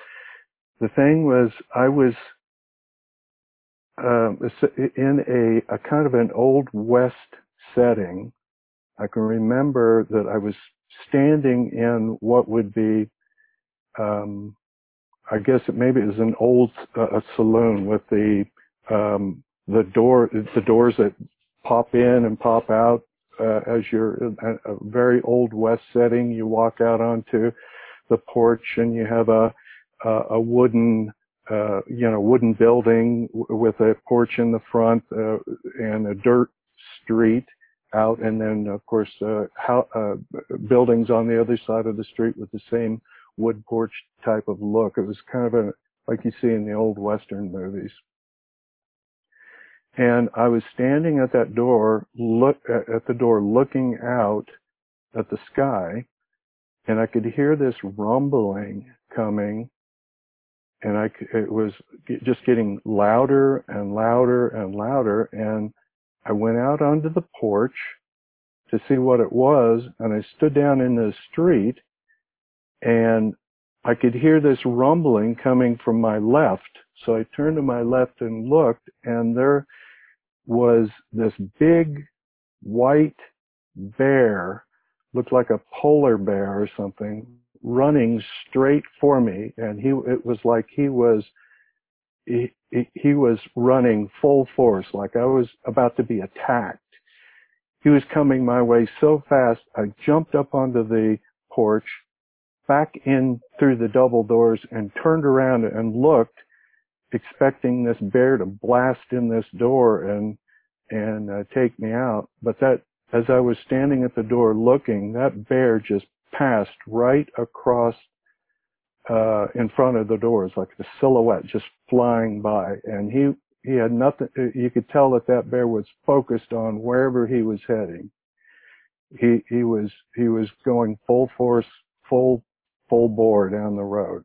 in a kind of an Old West setting. I can remember that I was standing in what would be, I guess maybe it was an old a saloon with the doors that pop in and pop out as you're in a very Old West setting. You walk out onto the porch, and you have a wooden wooden building with a porch in the front and a dirt street out, and then of course buildings on the other side of the street with the same wood porch type of look. It was kind of like you see in the old Western movies. And I was standing at that door, looking out at the sky, and I could hear this rumbling coming, and it was just getting louder and louder and louder. And I went out onto the porch to see what it was, and I stood down in the street, and I could hear this rumbling coming from my left. So I turned to my left and looked, and there was this big white bear, looked like a polar bear or something, running straight for me. And it was like he was running full force, like I was about to be attacked. He was coming my way so fast, I jumped up onto the porch, back in through the double doors, and turned around and looked, expecting this bear to blast in this door and take me out. But as I was standing at the door looking, that bear just passed right across in front of the doors, like a silhouette just flying by. And he had nothing. You could tell that bear was focused on wherever he was heading. He was going full force, full bore down the road.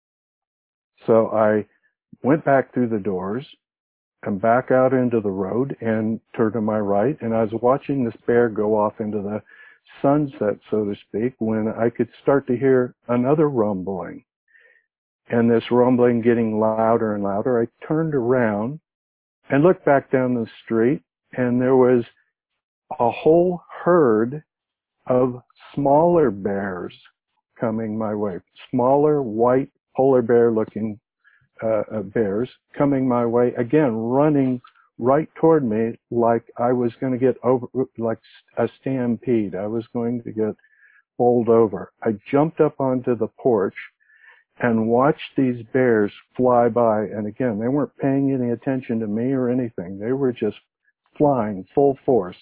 So I went back through the doors and back out into the road and turned to my right, and I was watching this bear go off into the sunset, so to speak, when I could start to hear another rumbling. And this rumbling getting louder and louder, I turned around and looked back down the street, and there was a whole herd of smaller bears coming my way. Smaller, white, polar bear looking bears coming my way, again running right toward me, like I was going to get over, like a stampede. I was going to get bowled over. I jumped up onto the porch and watched these bears fly by, and again, they weren't paying any attention to me or anything. They were just flying full force,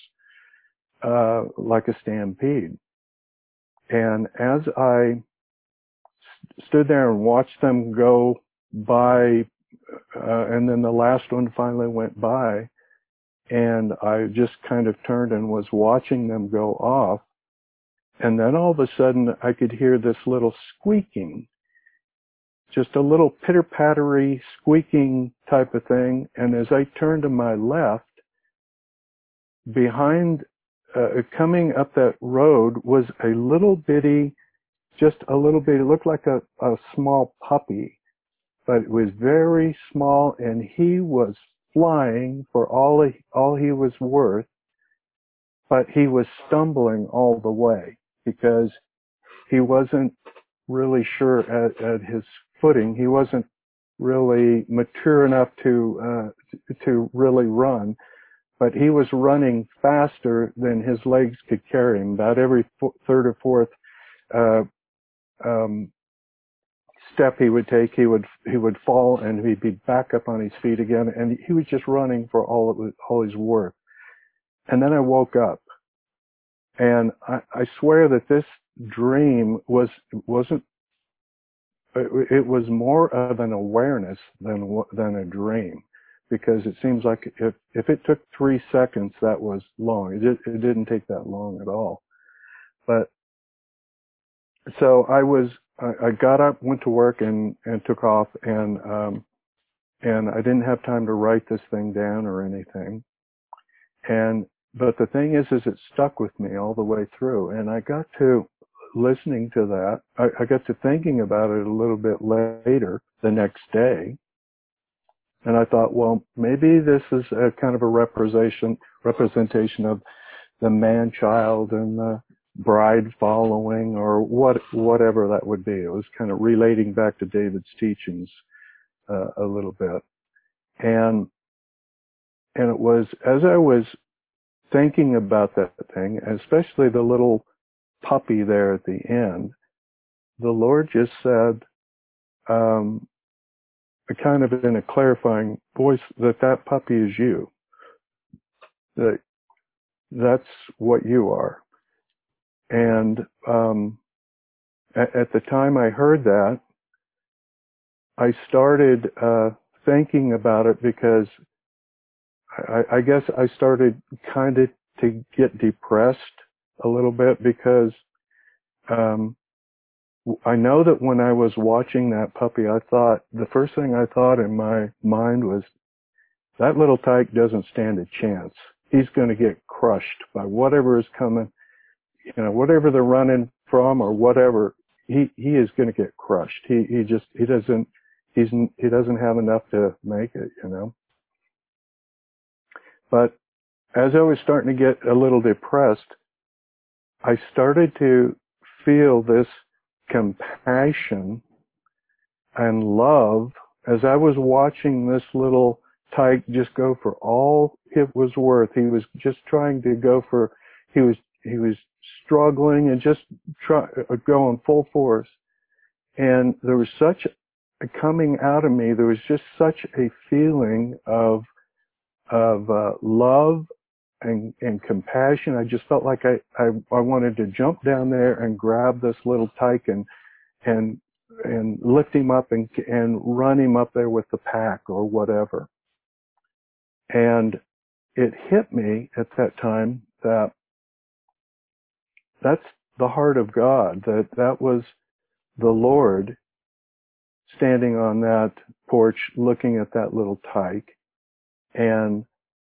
like a stampede. And as I stood there and watched them go by, and then the last one finally went by, and I just kind of turned and was watching them go off, and then all of a sudden I could hear this little squeaking, just a little pitter-pattery squeaking type of thing. And as I turned to my left, behind, coming up that road was a little bitty, just a little bit, it looked like a small puppy, but it was very small, and he was flying for all he was worth, but he was stumbling all the way because he wasn't really sure at his footing. He wasn't really mature enough to really run, but he was running faster than his legs could carry him. About every third or fourth step he would take, he would fall and he'd be back up on his feet again, and he was just running for all his worth. And then I woke up, and I swear that this dream wasn't. It was more of an awareness than a dream, because it seems like if it took 3 seconds, that was long. It didn't take that long at all. But so I got up, went to work, and took off, and I didn't have time to write this thing down or anything. But the thing is it stuck with me all the way through, and I got to listening to that. I got to thinking about it a little bit later the next day, and I thought, well, maybe this is a kind of a representation of the man-child and the bride following, or whatever that would be. It was kind of relating back to David's teachings a little bit, and it was as I was thinking about that thing, especially the little puppy there at the end, the Lord just said, kind of in a clarifying voice, that puppy is you. That's what you are. And at the time I heard that, I started thinking about it, because I guess I started kind of to get depressed a little bit, because I know that when I was watching that puppy, the first thing I thought in my mind was, that little tyke doesn't stand a chance. He's going to get crushed by whatever is coming, whatever they're running from or whatever. He is going to get crushed. He doesn't have enough to make it, But as I was starting to get a little depressed, I started to feel this compassion and love as I was watching this little tyke just go for all it was worth. He was just trying to go for, he was struggling and just going full force. And there was such coming out of me, there was just such a feeling of love and compassion. I just felt like I wanted to jump down there and grab this little tyke and lift him up and run him up there with the pack or whatever. And it hit me at that time that that's the heart of God, that was the Lord standing on that porch looking at that little tyke, and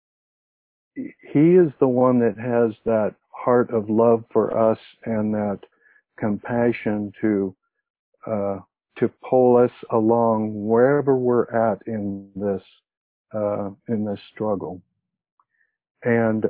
he is the one that has that heart of love for us and that compassion to pull us along wherever we're at in this struggle. And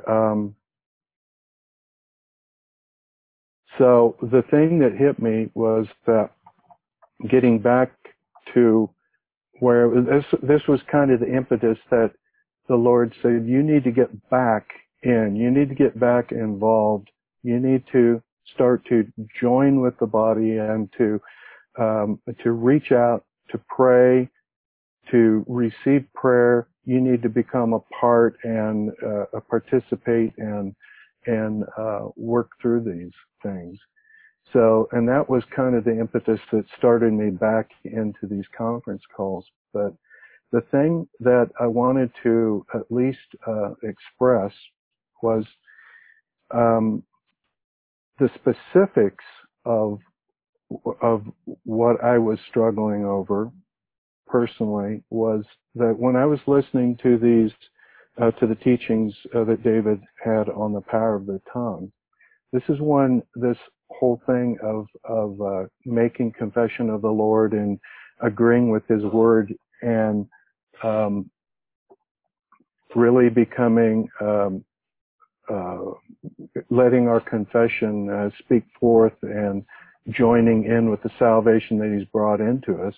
so the thing that hit me was that getting back to where this was kind of the impetus that the Lord said, you need to get back in. You need to get back involved. You need to start to join with the body and to reach out, to pray, to receive prayer. You need to become a part and participate and work through these things. So, and that was kind of the impetus that started me back into these conference calls. But the thing that I wanted to at least express was the specifics of what I was struggling over personally, was that when I was listening to these to the teachings that David had on the power of the tongue, this whole thing of making confession of the Lord and agreeing with His word and really becoming, letting our confession speak forth and joining in with the salvation that he's brought into us.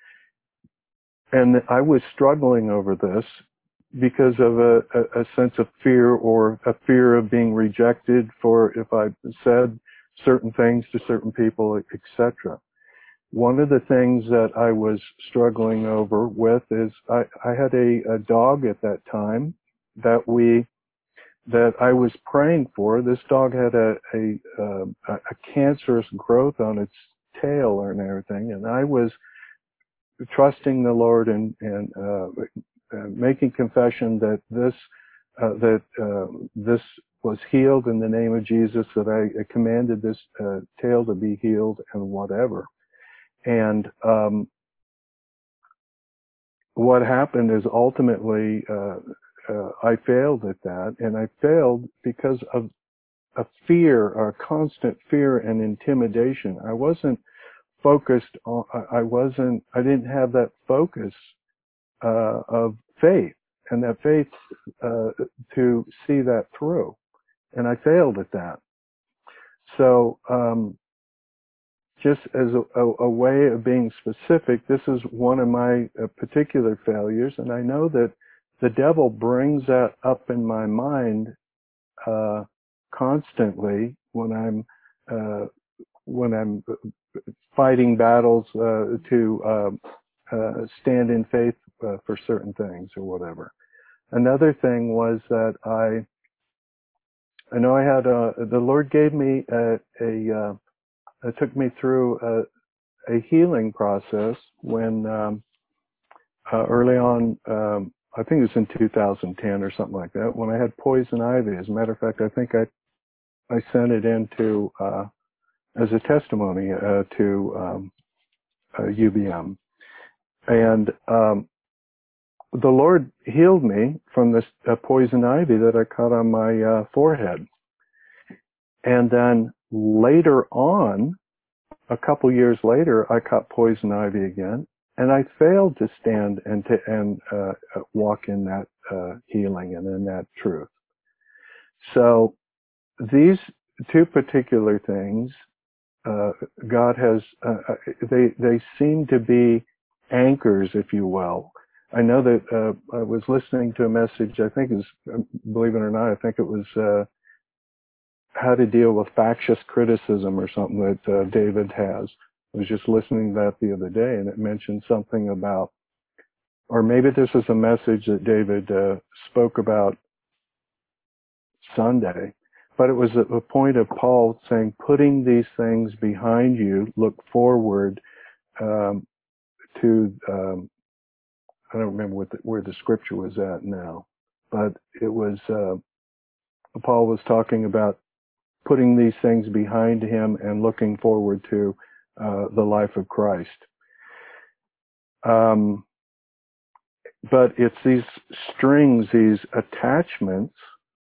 And I was struggling over this because of a sense of fear, or a fear of being rejected for if I said certain things to certain people, etc. One of the things that I was struggling over with is I had a dog at that time that I was praying for. This dog had a cancerous growth on its tail and everything, and I was trusting the Lord and making confession that this was healed in the name of Jesus, that I commanded this tail to be healed and whatever. And what happened is ultimately I failed at that, and I failed because of a fear, a constant fear and intimidation. I wasn't focused on, I didn't have that focus of faith, and that faith to see that through. And I failed at that. So, just as a way of being specific, this is one of my particular failures, and I know that the devil brings that up in my mind constantly when I'm fighting battles to stand in faith for certain things or whatever. Another thing was that I know I had the Lord gave me it took me through a healing process when early on, I think it was in 2010 or something like that, when I had poison ivy. As a matter of fact, I think I sent it into as a testimony to UBM. And the Lord healed me from this poison ivy that I caught on my forehead. And then later on, a couple years later, I caught poison ivy again, and I failed to stand and walk in that healing and in that truth. So these two particular things, God has, they seem to be anchors, if you will. I know that I was listening to a message, I think it was, believe it or not, I think it was how to deal with factious criticism or something that David has. I was just listening to that the other day, and it mentioned something about, or maybe this is a message that David spoke about Sunday, but it was a point of Paul saying, putting these things behind you, look forward to, I don't remember where the scripture was at now, but it was, Paul was talking about putting these things behind him and looking forward to the life of Christ. But it's these strings, these attachments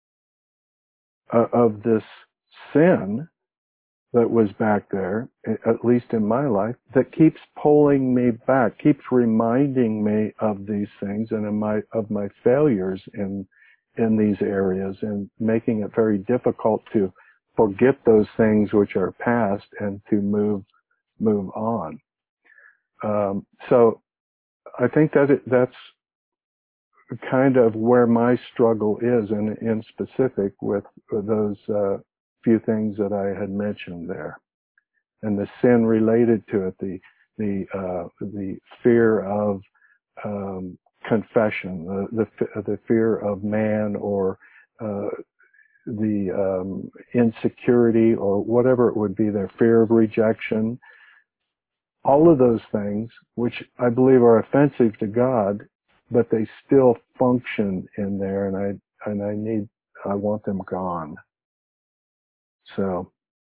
of this sin that was back there, at least in my life, that keeps pulling me back, keeps reminding me of these things and of my failures in these areas, and making it very difficult to forget those things which are past and to move on. So I think that that's kind of where my struggle is, and in specific with those few things that I had mentioned there, and the sin related to it, the fear of confession, the fear of man, or the insecurity, or whatever it would be, their fear of rejection. All of those things, which I believe are offensive to God, but they still function in there, and I want them gone. So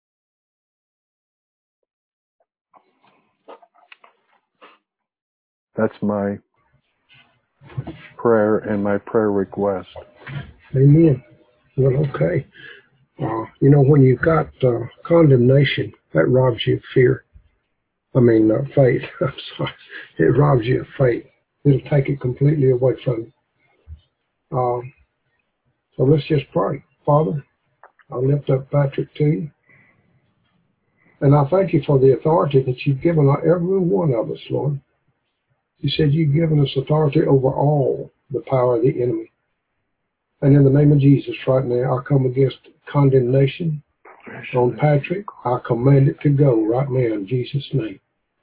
that's my prayer and my prayer request. Amen. Well, okay. When you've got condemnation, that robs you of fear. Faith. I'm sorry. It robs you of faith. It'll take it completely away from you. So let's just pray. Father, I lift up Patrick to you. And I thank you for the authority that you've given every one of us, Lord. You said you've given us authority over all the power of the enemy. And in the name of Jesus right now, I come against condemnation on Patrick. I command it to go right now in Jesus' name.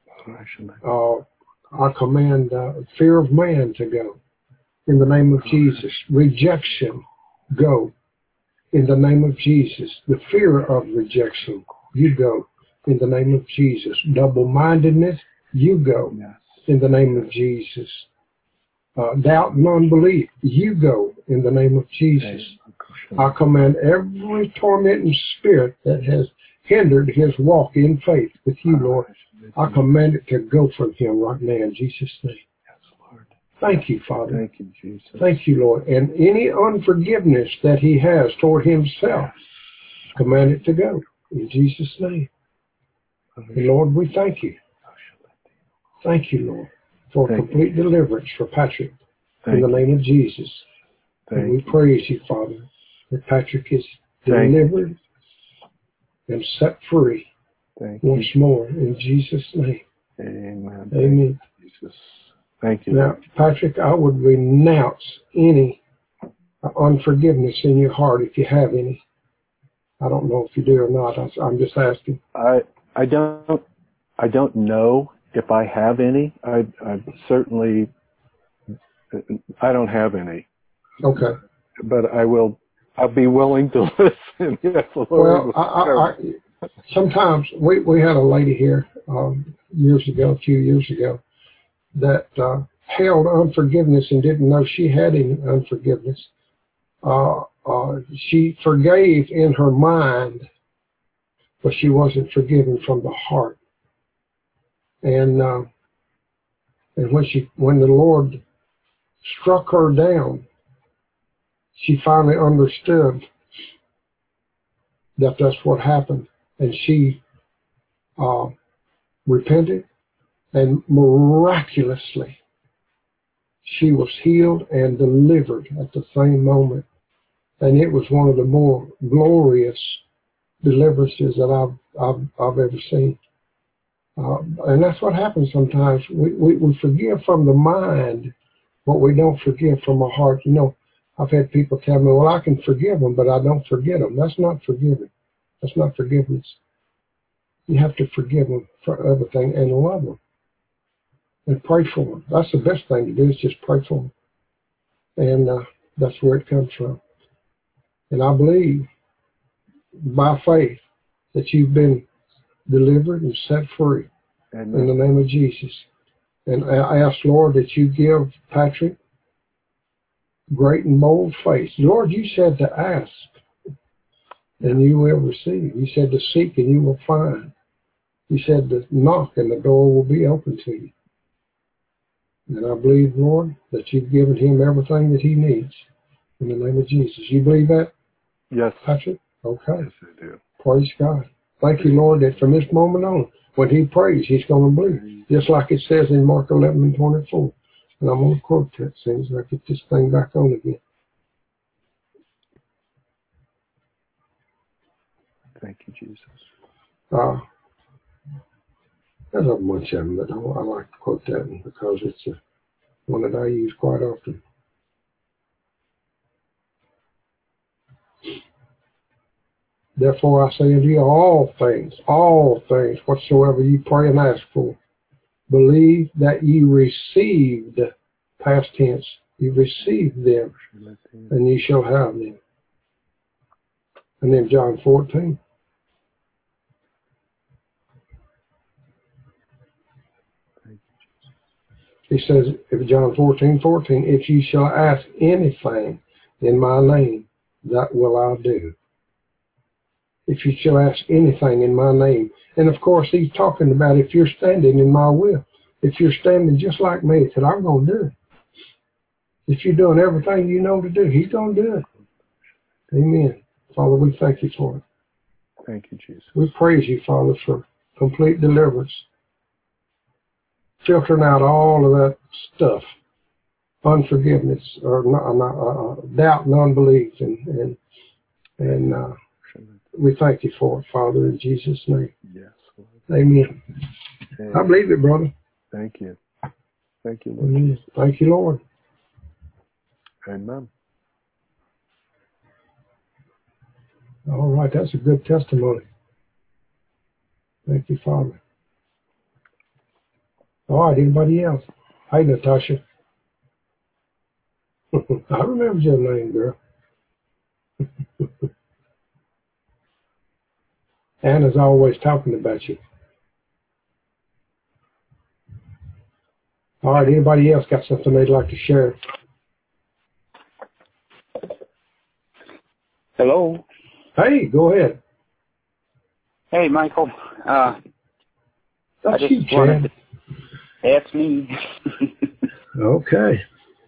I command fear of man to go in the name of Jesus. Rejection, go in the name of Jesus. The fear of rejection, you go in the name of Jesus. Double-mindedness, you go in the name of Jesus. Doubt and unbelief, you go in the name of Jesus. I command every tormenting spirit that has hindered his walk in faith with you, Lord. I command it to go from him right now in Jesus' name. Thank you, Father. Thank you, Jesus. Thank you, Lord. And any unforgiveness that he has toward himself, command it to go in Jesus' name. And Lord, we thank you. Thank you, Lord, for complete deliverance for Patrick in the name of Jesus. And we praise you, Father, that Patrick is delivered and set free once more in Jesus' name. Amen. Amen. Jesus. Thank you. Now, Patrick, I would renounce any unforgiveness in your heart if you have any. I don't know if you do or not. I'm just asking. I don't know if I have any. I certainly I don't have any. Okay. But I'll be willing to listen. Yes, Lord. Well, sometimes we had a lady here a few years ago, that held unforgiveness and didn't know she had any unforgiveness. She forgave in her mind, but she wasn't forgiven from the heart. And when the Lord struck her down, she finally understood that that's what happened, and she repented, and miraculously she was healed and delivered at the same moment. And it was one of the more glorious deliverances that I've ever seen. And that's what happens sometimes. We forgive from the mind, but we don't forgive from our heart. You know, I've had people tell me, well, I can forgive them, but I don't forget them. That's not forgiving. That's not forgiveness. You have to forgive them for everything and love them and pray for them. That's the best thing to do, is just pray for them. And that's where it comes from. And I believe by faith that you've been delivered and set free. Amen. In the name of Jesus. And I ask, Lord, that you give Patrick great and bold faith. Lord, you said to ask and you will receive. You said to seek and you will find. You said to knock and the door will be open to you. And I believe, Lord, that you've given him everything that he needs in the name of Jesus. You believe that? Yes. Patrick? Okay. Yes, I do. Praise God. Thank you, Lord, that from this moment on, when he prays, he's going to believe. Just like it says in Mark 11:24. And I'm going to quote that as soon as I get this thing back on again. Thank you, Jesus. There's a bunch of them, but I like to quote that one because it's one that I use quite often. Therefore I say unto you, all things, whatsoever you pray and ask for, believe that ye received, past tense, you received them, and ye shall have them. And then John 14. He says, John 14:14, if you shall ask anything in my name, that will I do. If you shall ask anything in my name. And of course, he's talking about if you're standing in my will. If you're standing just like me, he said, I'm going to do it. If you're doing everything you know to do, he's going to do it. Amen. Father, we thank you for it. Thank you, Jesus. We praise you, Father, for complete deliverance. Filtering out all of that stuff unforgiveness or doubt and unbelief, and we thank you for it, Father, in Jesus' name. Yes, Lord. Amen. Amen. I believe it, brother. Thank you. Thank you, Lord. Amen. Thank you, Lord. Amen. All right, that's a good testimony. Thank you, Father. All right, anybody else? Hi, Natasha. I remember your name, girl. Anna's always talking about you. All right, anybody else got something they'd like to share? Hello. Hey, go ahead. Hey, Michael. That's you, Chad. That's me. Okay.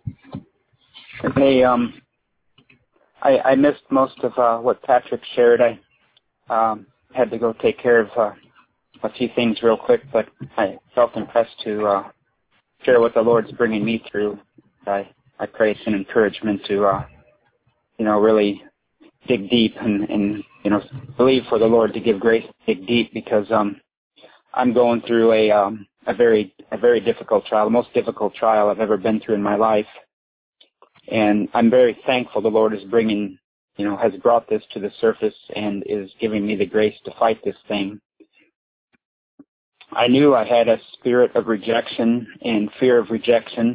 Hey, I missed most of what Patrick shared. I had to go take care of a few things real quick, but I felt impressed to share what the Lord's bringing me through. I pray it's an encouragement to, really dig deep and believe for the Lord to give grace to dig deep, because I'm going through a very difficult trial, the most difficult trial I've ever been through in my life. And I'm very thankful the Lord is has brought this to the surface and is giving me the grace to fight this thing. I knew I had a spirit of rejection and fear of rejection.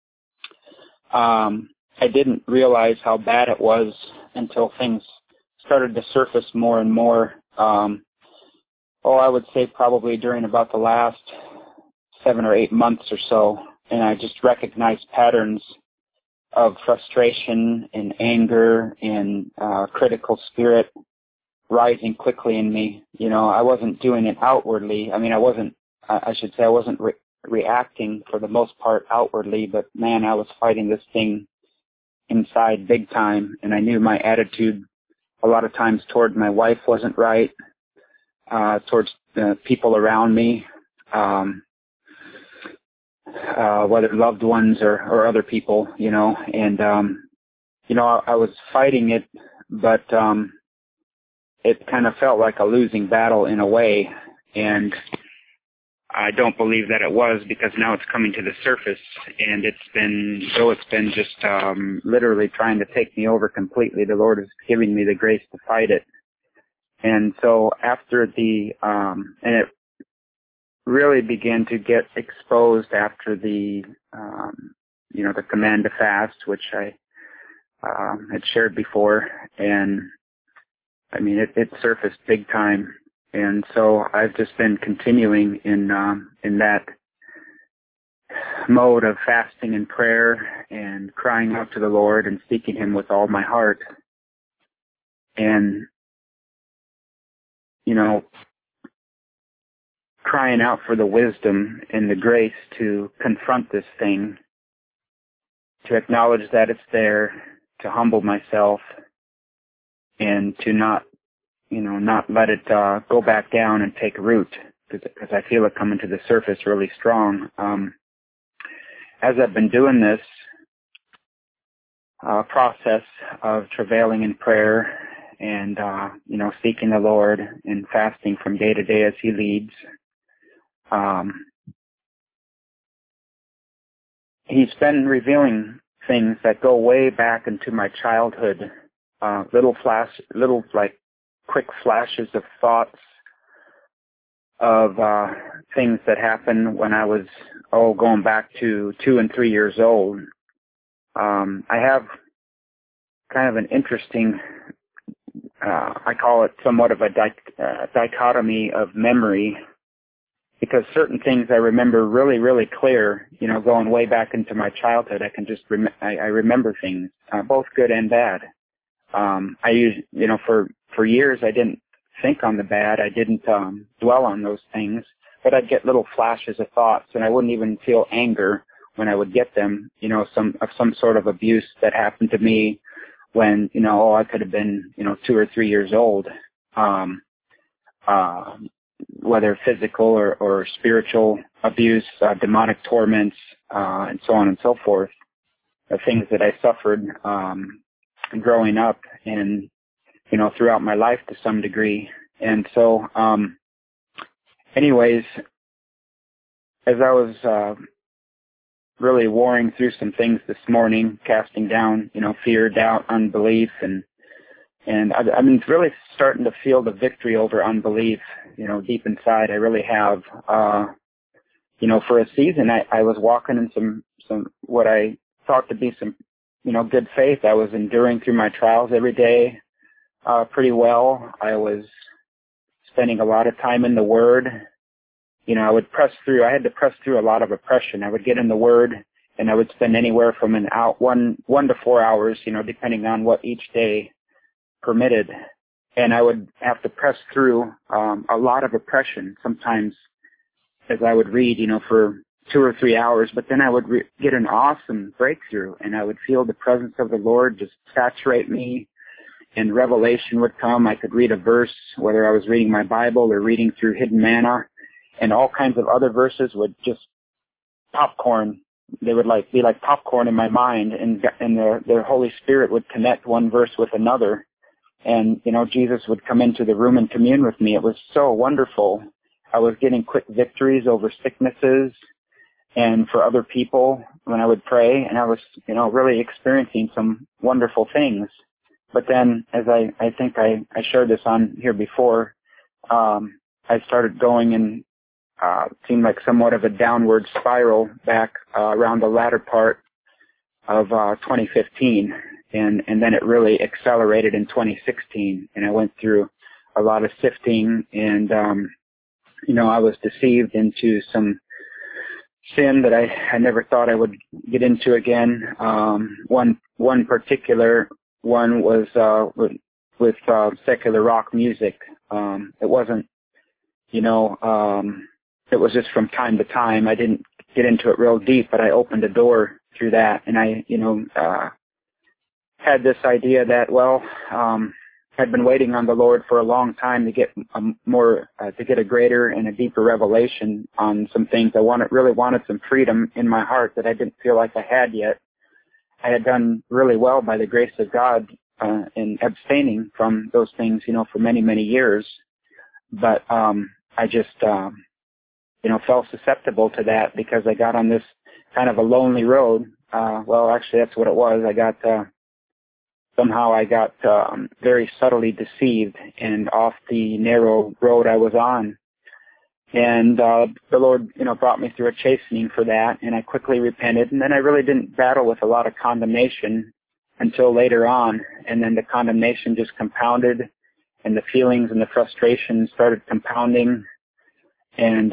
I didn't realize how bad it was until things started to surface more and more. I would say probably during about the last 7 or 8 months or so. And I just recognized patterns of frustration and anger and critical spirit rising quickly in me. I wasn't doing it outwardly. I mean, I wasn't reacting for the most part outwardly, but man, I was fighting this thing inside big time. And I knew my attitude a lot of times toward my wife wasn't right, towards the people around me, whether loved ones or other people, and, I was fighting it, but it kind of felt like a losing battle in a way. And I don't believe that it was, because now it's coming to the surface, and it's been just literally trying to take me over completely. The Lord is giving me the grace to fight it. And so after and it really began to get exposed after the command to fast, which I had shared before. And I mean, it surfaced big time. And so I've just been continuing in that mode of fasting and prayer and crying out to the Lord and seeking Him with all my heart. And, crying out for the wisdom and the grace to confront this thing, to acknowledge that it's there, to humble myself, and to not let it go back down and take root, because I feel it coming to the surface really strong. As I've been doing this process of travailing in prayer and, seeking the Lord and fasting from day to day as He leads, He's been revealing things that go way back into my childhood, little quick flashes of thoughts of things that happened when I was going back to 2 and 3 years old. I have kind of an interesting, I call it somewhat of a dichotomy of memory, because certain things I remember really, really clear, going way back into my childhood. I can just I remember things, both good and bad. For years I didn't think on the bad. I didn't dwell on those things, but I'd get little flashes of thoughts, and I wouldn't even feel anger when I would get them, some sort of abuse that happened to me when, I could have been, 2 or 3 years old, whether physical or spiritual abuse, demonic torments, and so on and so forth. the things that I suffered growing up and, throughout my life to some degree. And so, anyways, as I was really warring through some things this morning, casting down, fear, doubt, unbelief, and I'm really starting to feel the victory over unbelief, deep inside. I really have. For a season, I was walking in some what I thought to be some, good faith. I was enduring through my trials every day pretty well. I was spending a lot of time in the Word. I would press through. I had to press through a lot of oppression. I would get in the Word, and I would spend anywhere from 1 to 4 hours, depending on what each day permitted. And I would have to press through a lot of oppression sometimes as I would read, for 2 or 3 hours. But then I would get an awesome breakthrough, and I would feel the presence of the Lord just saturate me, and revelation would come. I could read a verse, whether I was reading my Bible or reading through Hidden Manna, and all kinds of other verses would just popcorn. They would be like popcorn in my mind, and the Holy Spirit would connect one verse with another. And, Jesus would come into the room and commune with me. It was so wonderful. I was getting quick victories over sicknesses and for other people when I would pray. And I was, really experiencing some wonderful things. But then, as I think I shared this on here before, I started going in seemed like somewhat of a downward spiral back around the latter part of 2015, and then it really accelerated in 2016, and I went through a lot of sifting, and I was deceived into some sin that I never thought I would get into again. One particular one was with secular rock music. It wasn't, it was just from time to time. I didn't get into it real deep, but I opened a door through that, and I, had this idea that, I'd been waiting on the Lord for a long time to get to get a greater and a deeper revelation on some things. I really wanted some freedom in my heart that I didn't feel like I had yet. I had done really well by the grace of God in abstaining from those things, for many, many years. But I just, fell susceptible to that because I got on this kind of a lonely road. Actually, that's what it was. Somehow I got very subtly deceived and off the narrow road I was on. And the Lord, brought me through a chastening for that, and I quickly repented. And then I really didn't battle with a lot of condemnation until later on. And then the condemnation just compounded, and the feelings and the frustration started compounding. And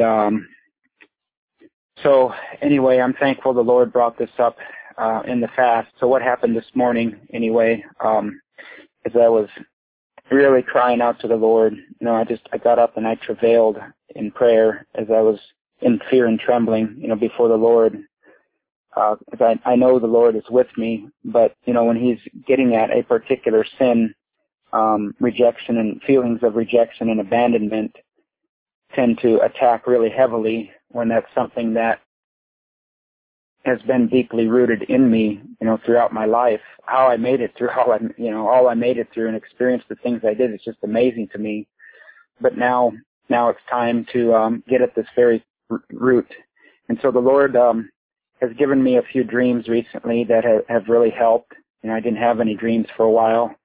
so anyway, I'm thankful the Lord brought this up in the fast. So what happened this morning anyway, is I was really crying out to the Lord. I got up and I travailed in prayer as I was in fear and trembling, before the Lord. Because I know the Lord is with me, but, when He's getting at a particular sin, rejection and feelings of rejection and abandonment tend to attack really heavily when that's something that has been deeply rooted in me, throughout my life. How I made it through all I made it through and experienced the things I did is just amazing to me. But now it's time to get at this very root. And so the Lord has given me a few dreams recently that have really helped. I didn't have any dreams for a while.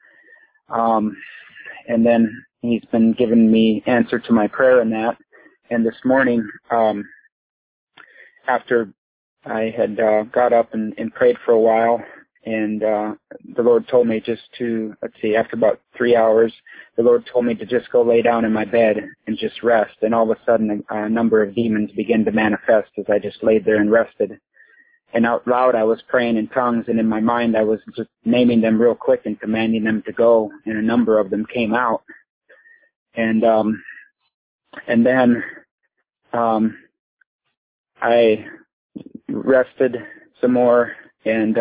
And then He's been giving me answer to my prayer in that. And this morning, after I had got up and prayed for a while, and the Lord told me just to, after about 3 hours, the Lord told me to just go lay down in my bed and just rest. And all of a sudden, a number of demons began to manifest as I just laid there and rested. And out loud, I was praying in tongues, and in my mind, I was just naming them real quick and commanding them to go, and a number of them came out. And then I rested some more, and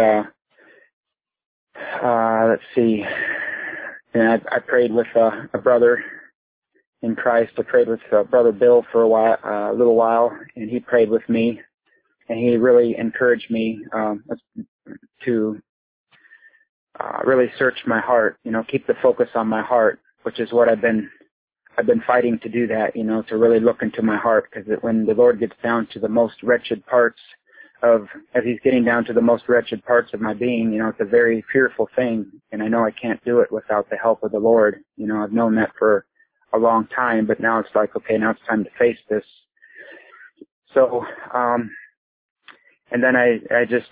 and I prayed with a brother in Christ. I prayed with Brother Bill for a little while, and he prayed with me, and he really encouraged me. to really search my heart, keep the focus on my heart, which is what I've been fighting to do that, to really look into my heart, because when the Lord gets down to the most wretched parts as he's getting down to the most wretched parts of my being, it's a very fearful thing, and I know I can't do it without the help of the Lord. I've known that for a long time, but now it's like, okay, now it's time to face this. So, and then I just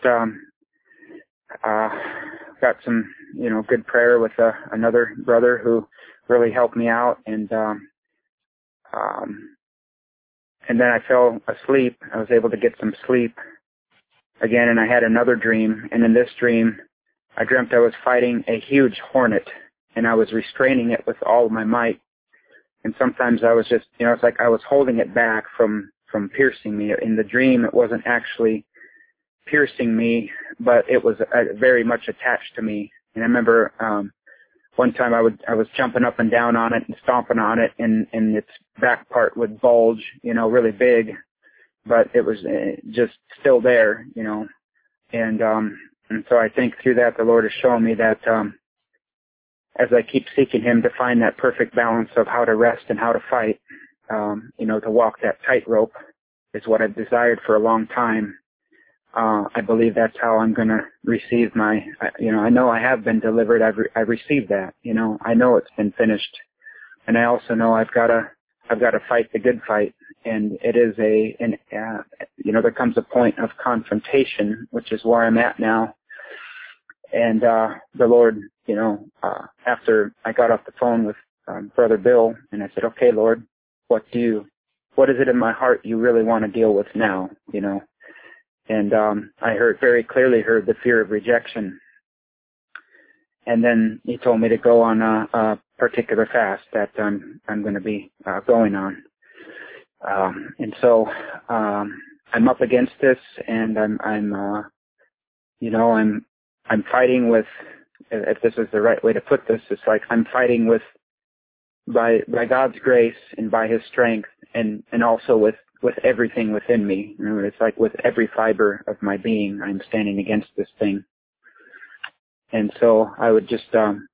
got some, good prayer with another brother who really helped me out, and then I fell asleep. I was able to get some sleep again, and I had another dream, and in this dream, I dreamt I was fighting a huge hornet, and I was restraining it with all of my might, and sometimes I was just, it's like I was holding it back from piercing me. In the dream, it wasn't actually piercing me, but it was very much attached to me. And I remember one time I was jumping up and down on it and stomping on it, and its back part would bulge, really big, but it was just still there, and so I think through that the Lord has shown me that as I keep seeking Him to find that perfect balance of how to rest and how to fight, to walk that tightrope is what I've desired for a long time. I believe that's how I'm going to receive I know I have been delivered. I've received that. I know it's been finished, and I also know I've got to fight the good fight. And it is there comes a point of confrontation, which is where I'm at now. And the Lord, after I got off the phone with Brother Bill, and I said, okay, Lord, what is it in my heart you really want to deal with now? And I very clearly heard the fear of rejection. And then He told me to go on a particular fast that I'm going to be going on. And so I'm up against this, and I'm fighting with, if this is the right way to put this, it's like I'm fighting with, by God's grace and by His strength, and also with everything within me. It's like with every fiber of my being, I'm standing against this thing. And so I would just,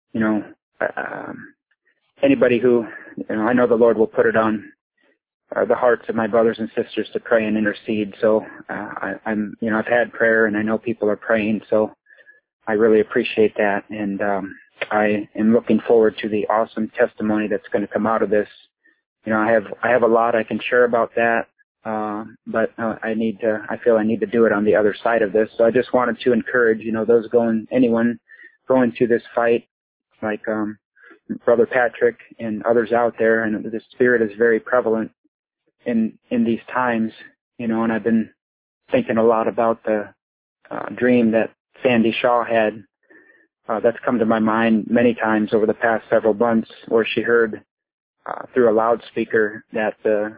anybody who, I know the Lord will put it on the hearts of my brothers and sisters to pray and intercede. So I've had prayer, and I know people are praying, so I really appreciate that. And I am looking forward to the awesome testimony that's going to come out of this. I have a lot I can share about that, but I feel I need to do it on the other side of this. So I just wanted to encourage, anyone going through this fight, like Brother Patrick and others out there, and the Spirit is very prevalent in these times, and I've been thinking a lot about the dream that Sandy Shaw had. That's come to my mind many times over the past several months, where she heard through a loudspeaker that the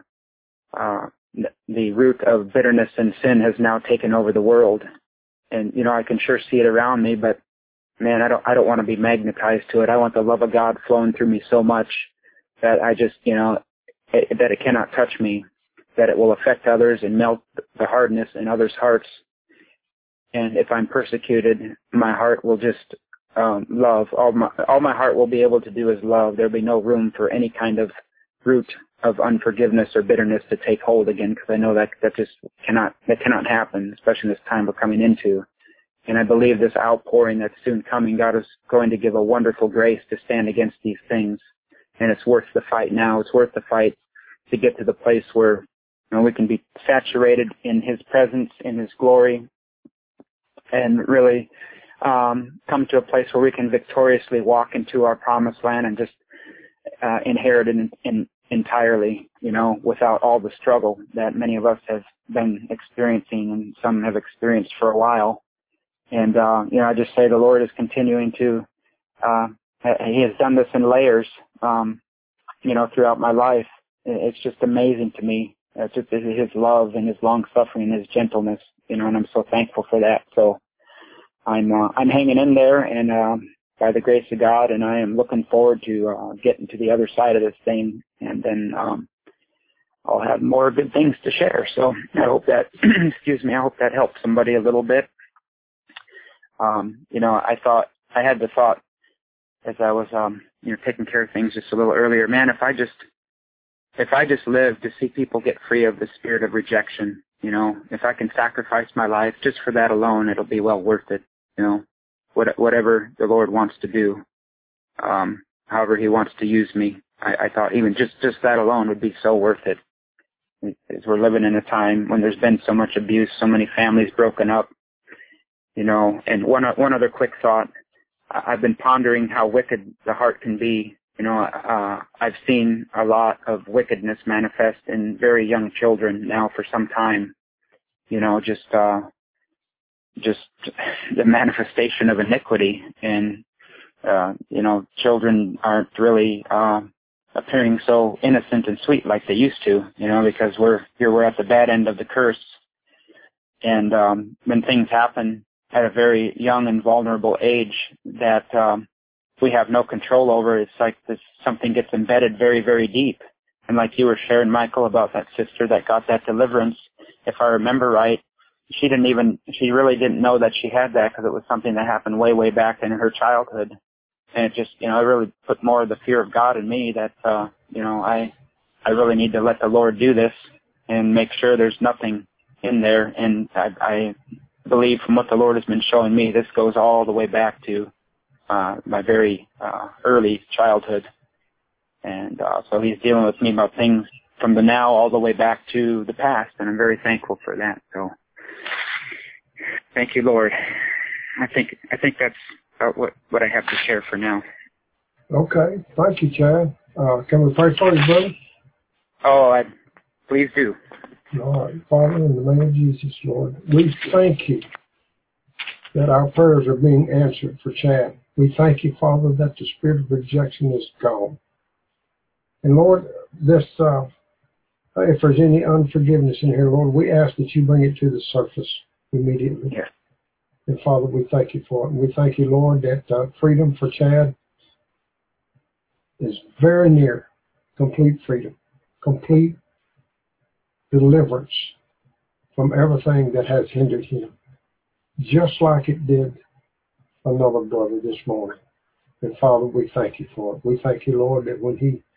root of bitterness and sin has now taken over the world. And I can sure see it around me, but man, I don't want to be magnetized to it. I want the love of God flowing through me so much that I just, that it cannot touch me, that it will affect others and melt the hardness in others' hearts. And if I'm persecuted, my heart will just love. All my heart will be able to do is love. There'll be no room for any kind of root of unforgiveness or bitterness to take hold again, because I know that just cannot happen, especially in this time we're coming into. And I believe this outpouring that's soon coming, God is going to give a wonderful grace to stand against these things. And it's worth the fight now. It's worth the fight to get to the place where we can be saturated in His presence, in His glory, and really come to a place where we can victoriously walk into our promised land and just inherit it entirely, without all the struggle that many of us have been experiencing, and some have experienced for a while. And, I just say the Lord is continuing to, He has done this in layers, throughout my life. It's just amazing to me. It's just His love and His long suffering and His gentleness, and I'm so thankful for that. So I'm hanging in there, and, by the grace of God, and I am looking forward to, getting to the other side of this thing, and then, I'll have more good things to share. So I hope that, I hope that helps somebody a little bit. I had the thought as I was, taking care of things just a little earlier, man, if I just live to see people get free of the spirit of rejection, if I can sacrifice my life just for that alone, it'll be well worth it, whatever the Lord wants to do, however he wants to use me. I thought even just that alone would be so worth it. As we're living in a time when there's been so much abuse, so many families broken up, and one other quick thought. I've been pondering how wicked the heart can be. I've seen a lot of wickedness manifest in very young children now for some time. Just the manifestation of iniquity, and children aren't really appearing so innocent and sweet like they used to. Because we're at the bad end of the curse, and when things happen at a very young and vulnerable age that we have no control over, it's like something gets embedded very, very deep. And like you were sharing, Michael, about that sister that got that deliverance, if I remember right, she really didn't know that she had that because it was something that happened way, way back in her childhood. And it just, it really put more of the fear of God in me that, I really need to let the Lord do this and make sure there's nothing in there. And I believe from what the Lord has been showing me, this goes all the way back to my very early childhood. And so he's dealing with me about things from the now all the way back to the past, and I'm very thankful for that. So thank you, Lord. I think that's about what I have to share for now. Okay. Thank you, Chad. Can we pray for you, brother? Oh, please do. All right. Father, in the name of Jesus, Lord, we thank you that our prayers are being answered for Chad. We thank you, Father, that the spirit of rejection is gone. And Lord, if there's any unforgiveness in here, Lord, we ask that you bring it to the surface immediately. Yes. And Father, we thank you for it. And we thank you, Lord, that freedom for Chad is very near complete freedom, complete deliverance from everything that has hindered him, just like it did another brother this morning. And Father, we thank you for it. We thank you, Lord, that when he,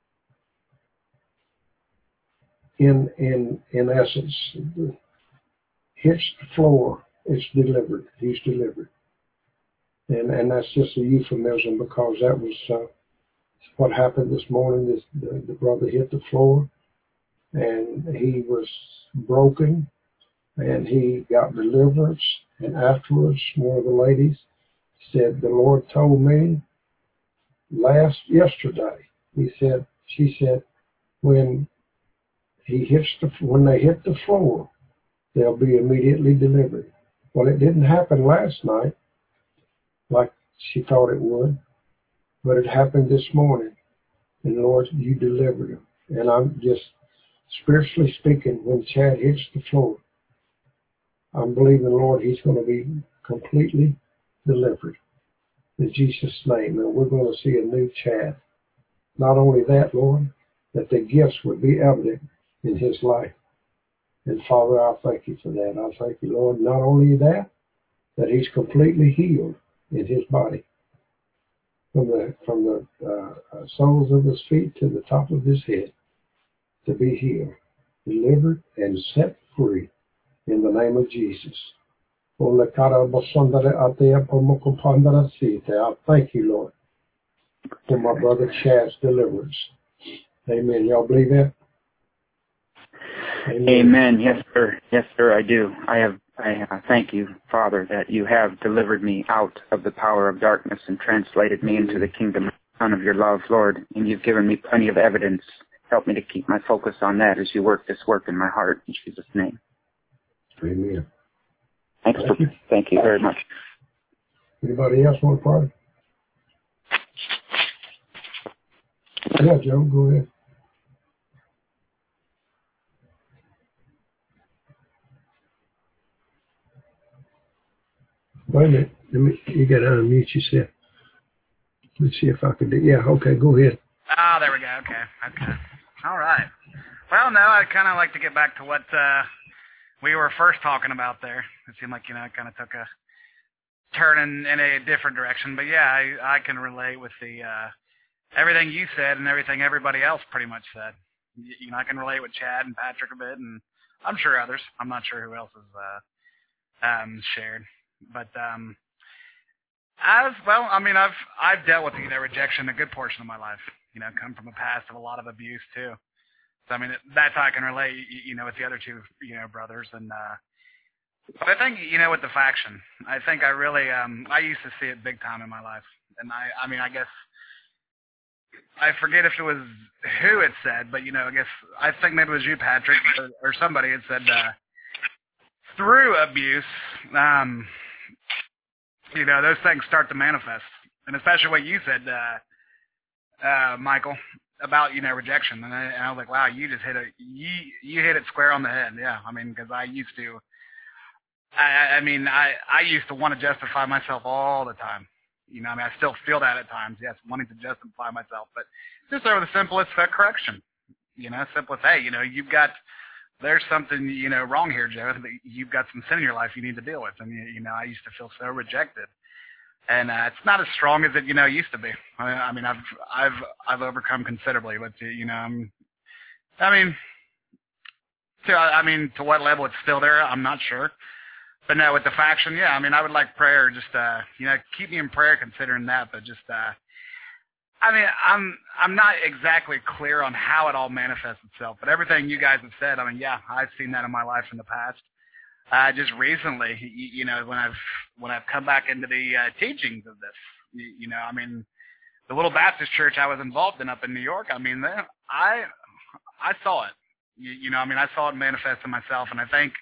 in essence, hits the floor, it's delivered. He's delivered. And that's just a euphemism, because that was what happened this morning. The brother hit the floor, and he was broken, and he got deliverance. And afterwards, one of the ladies said, the Lord told me yesterday, she said, when they hit the floor, they'll be immediately delivered. Well, it didn't happen last night like she thought it would, but it happened this morning. And Lord, you delivered him. And I'm just, spiritually speaking, when Chad hits the floor, I'm believing, Lord, he's going to be completely delivered in Jesus' name. And we're going to see a new Chad. Not only that, Lord, that the gifts would be evident in his life. And Father, I thank you for that. I thank you, Lord, not only that he's completely healed in his body, from the soles of his feet to the top of his head, to be healed, delivered, and set free in the name of Jesus. I thank you, Lord, for my brother Chad's deliverance. Amen. Y'all believe that? Amen. Yes, sir. Yes, sir, I do. I thank you, Father, that you have delivered me out of the power of darkness and translated me into the kingdom, Son of your love, Lord. And you've given me plenty of evidence. Help me to keep my focus on that as you work this work in my heart. In Jesus' name. Amen. Thank you very much. Anybody else want to pray? Yeah, Joe, go ahead. Wait a minute. You got to unmute yourself. Let's see if I can do. Yeah, okay, go ahead. Oh, there we go. Okay. All right. Well, no, I'd kind of like to get back to what we were first talking about there. It seemed like, it kind of took a turning in a different direction. But yeah, I can relate with the everything you said and everything everybody else pretty much said. You know, I can relate with Chad and Patrick a bit, and I'm sure others. I'm not sure who else has shared, but I've dealt with rejection a good portion of my life. You know, come from a past of a lot of abuse too. So I mean, that's how I can relate. You know, with the other two, brothers, and but I think with the faction, I think I really I used to see it big time in my life, and I guess I forget if it was who it said, but I think maybe it was you, Patrick, or somebody had said through abuse, those things start to manifest, and especially what you said, Michael, about rejection, and I was like, wow, you just hit it square on the head. Yeah, I mean, because I used to, I used to want to justify myself all the time. I still feel that at times, yes, wanting to justify myself, but just over the simplest correction, simplest, hey, there's something, wrong here, Joe. You've got some sin in your life you need to deal with. And, I used to feel so rejected. And it's not as strong as it, used to be. I've overcome considerably, but, to what level it's still there, I'm not sure. But no, with the faction, yeah, I would like prayer, just, keep me in prayer considering that, but just, I'm not exactly clear on how it all manifests itself, but everything you guys have said, yeah, I've seen that in my life in the past. Just recently, when I've come back into the teachings of this, the little Baptist church I was involved in up in New York, I saw it. I saw it manifest in myself, and I think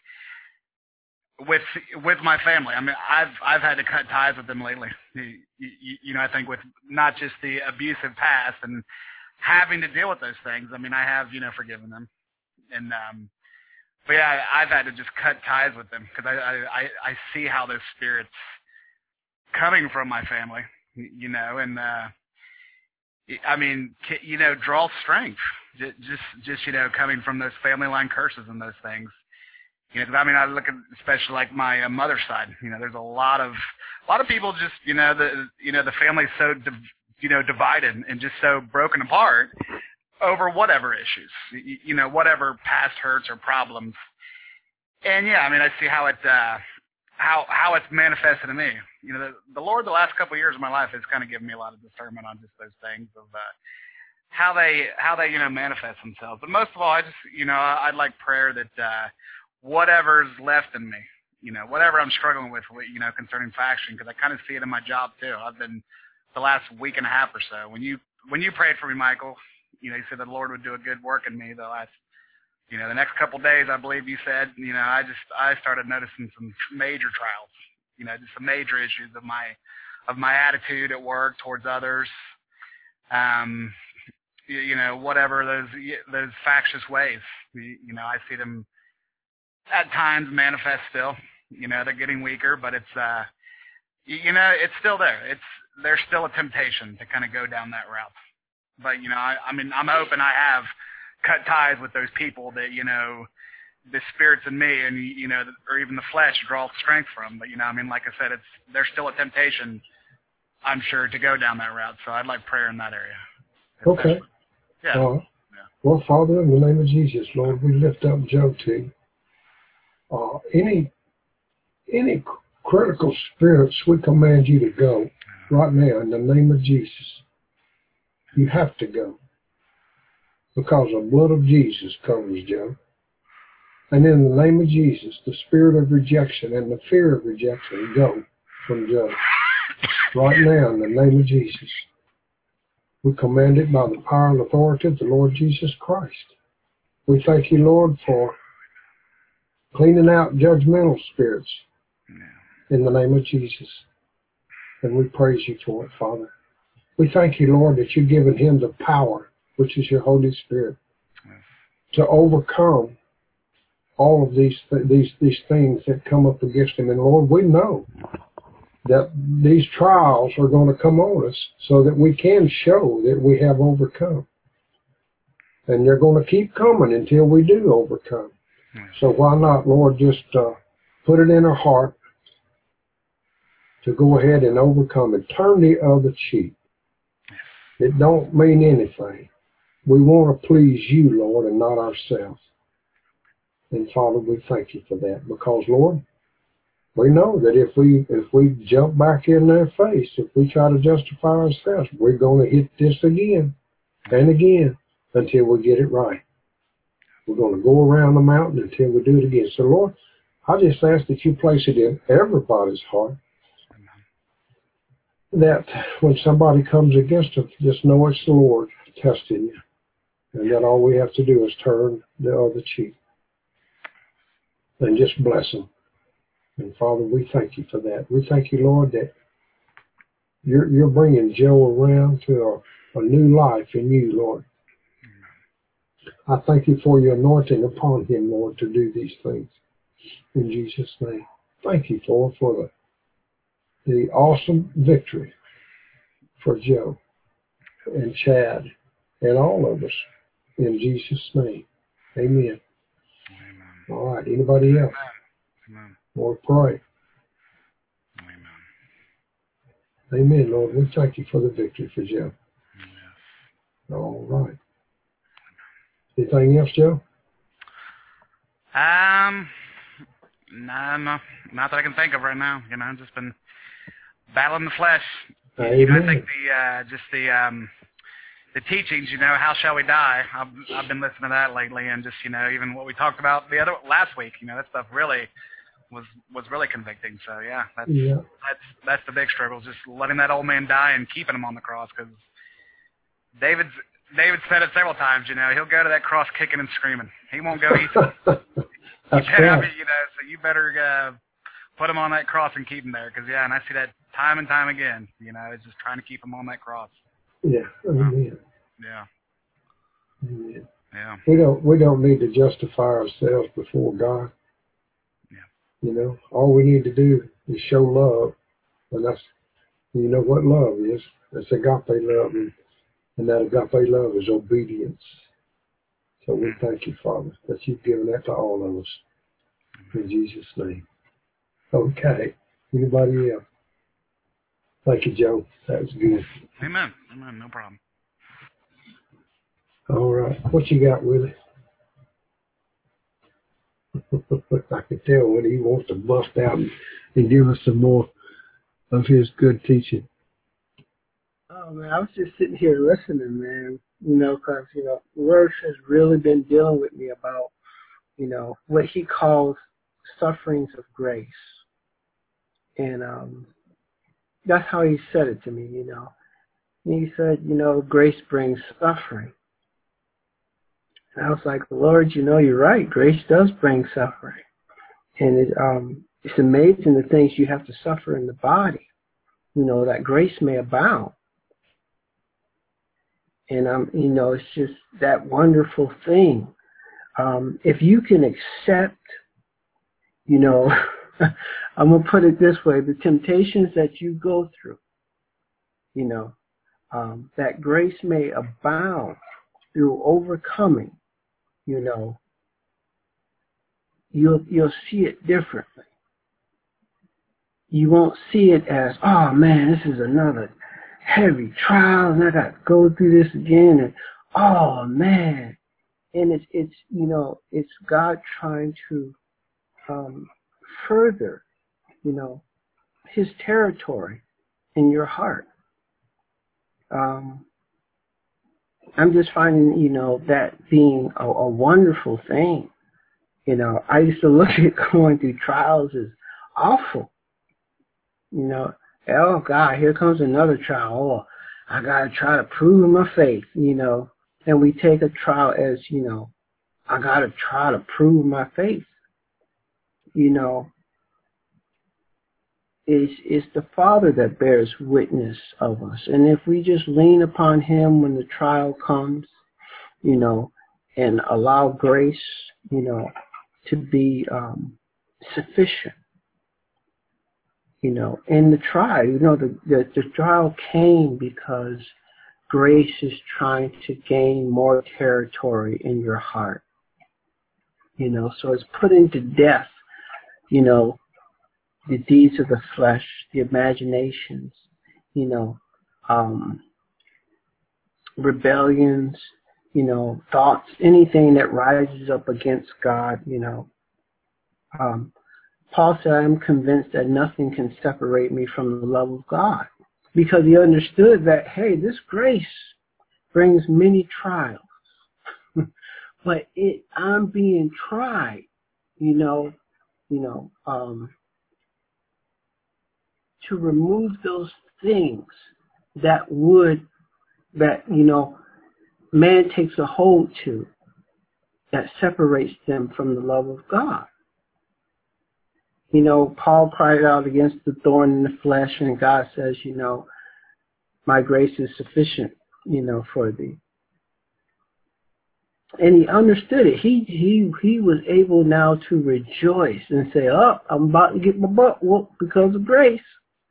with my family, I've had to cut ties with them lately. I think with not just the abusive past and having to deal with those things. I have, forgiven them, and but yeah, I've had to just cut ties with them because I see how those spirits coming from my family, and draw strength just coming from those family line curses and those things. I look at especially like my mother's side. There's a lot of people just the family's so divided and just so broken apart over whatever issues, whatever past hurts or problems. And yeah, I see how it how it's manifested in me. The Lord the last couple of years of my life has kind of given me a lot of discernment on just those things of how they manifest themselves. But most of all, I just I'd like prayer that whatever's left in me, whatever I'm struggling with, concerning faction, because I kind of see it in my job too. I've been the last week and a half or so. When you prayed for me, Michael, you said the Lord would do a good work in me the last, the next couple of days, I believe you said, I started noticing some major trials, just some major issues of my attitude at work towards others, whatever those factious ways, I see them at times manifest still. They're getting weaker, but it's it's still there. There's still a temptation to kind of go down that route. But I'm open. I have cut ties with those people that the spirits in me and or even the flesh draw strength from. But like I said, there's still a temptation, I'm sure, to go down that route. So I'd like prayer in that area. Okay. Yeah. Well, Father, in the name of Jesus, Lord, we lift up Joe to you. Any critical spirits, we command you to go right now in the name of Jesus. You have to go because the blood of Jesus covers Joe. And in the name of Jesus, the spirit of rejection and the fear of rejection go from Joe right now in the name of Jesus. We command it by the power and authority of the Lord Jesus Christ. We thank you, Lord, for cleaning out judgmental spirits in the name of Jesus. And we praise you for it, Father. We thank you, Lord, that you've given him the power, which is your Holy Spirit, to overcome all of these things that come up against him. And Lord, we know that these trials are going to come on us so that we can show that we have overcome. And they're going to keep coming until we do overcome. So why not, Lord, just put it in our heart to go ahead and overcome and turn the other cheek. It don't mean anything. We want to please you, Lord, and not ourselves. And Father, we thank you for that, because, Lord, we know that if we jump back in their face, if we try to justify ourselves, we're going to hit this again and again until we get it right. We're going to go around the mountain until we do it again. So, Lord, I just ask that you place it in everybody's heart that when somebody comes against them, just know it's the Lord testing you. And that all we have to do is turn the other cheek and just bless them. And Father, we thank you for that. We thank you, Lord, that you're bringing Joe around to a new life in you, Lord. I thank you for your anointing upon him, Lord, to do these things. In Jesus' name. Thank you, Lord, for the awesome victory for Joe and Chad and all of us. In Jesus' name. Amen. All right. Anybody else? Amen. Lord, pray. Amen. Amen, Lord. We thank you for the victory for Joe. Yes. All right. Anything else, Joe? No, not that I can think of right now. You know, I've just been battling the flesh. Amen. You know, I think the teachings, you know, how shall we die? I've been listening to that lately, and just, you know, even what we talked about last week, you know, that stuff really was really convicting. So yeah, that's the big struggle, just letting that old man die and keeping him on the cross, because David said it several times. You know, he'll go to that cross kicking and screaming. He won't go easy. That's right. You know, so you better put him on that cross and keep him there, because and I see that time and time again. You know, it's just trying to keep him on that cross. Yeah. Amen. Yeah. Amen. Yeah. We don't need to justify ourselves before God. Yeah. You know, all we need to do is show love, and that's, you know what love is. That's agape love, and that agape love is obedience. So we thank you, Father, that you've given that to all of us. In Jesus' name. Okay. Anybody else? Thank you, Joe. That was good. Amen. Amen. No problem. All right. What you got, Willie? I can tell when he wants to bust out and give us some more of his good teaching. Oh, man, I was just sitting here listening, man, you know, because, you know, Word has really been dealing with me about, you know, what he calls sufferings of grace. And that's how he said it to me, you know. And he said, you know, grace brings suffering. And I was like, Lord, you know, you're right. Grace does bring suffering. And it's amazing the things you have to suffer in the body, you know, that grace may abound. And, you know, it's just that wonderful thing. If you can accept, you know, I'm going to put it this way, the temptations that you go through, you know, that grace may abound through overcoming, you know, you'll see it differently. You won't see it as, oh man, this is another heavy trial and I got to go through this again, and oh man. And it's you know, it's God trying to further, you know, his territory in your heart. I'm just finding, you know, that being a wonderful thing. You know, I used to look at going through trials as awful. You know, oh God, here comes another trial. Oh, I got to try to prove my faith, you know. And we take a trial as, you know, I got to try to prove my faith. You know, it's the Father that bears witness of us. And if we just lean upon him when the trial comes, you know, and allow grace, you know, to be sufficient, you know, in the trial, you know, the trial came because grace is trying to gain more territory in your heart, you know, so it's putting to death, you know, the deeds of the flesh, the imaginations, you know, rebellions, you know, thoughts, anything that rises up against God, you know. Paul said, I am convinced that nothing can separate me from the love of God, because he understood that, hey, this grace brings many trials, but I'm being tried, you know, to remove those things that you know, man takes a hold to, that separates them from the love of God. You know, Paul cried out against the thorn in the flesh, and God says, you know, my grace is sufficient, you know, for thee. And he understood it. He was able now to rejoice and say, oh, I'm about to get my butt whooped because of grace.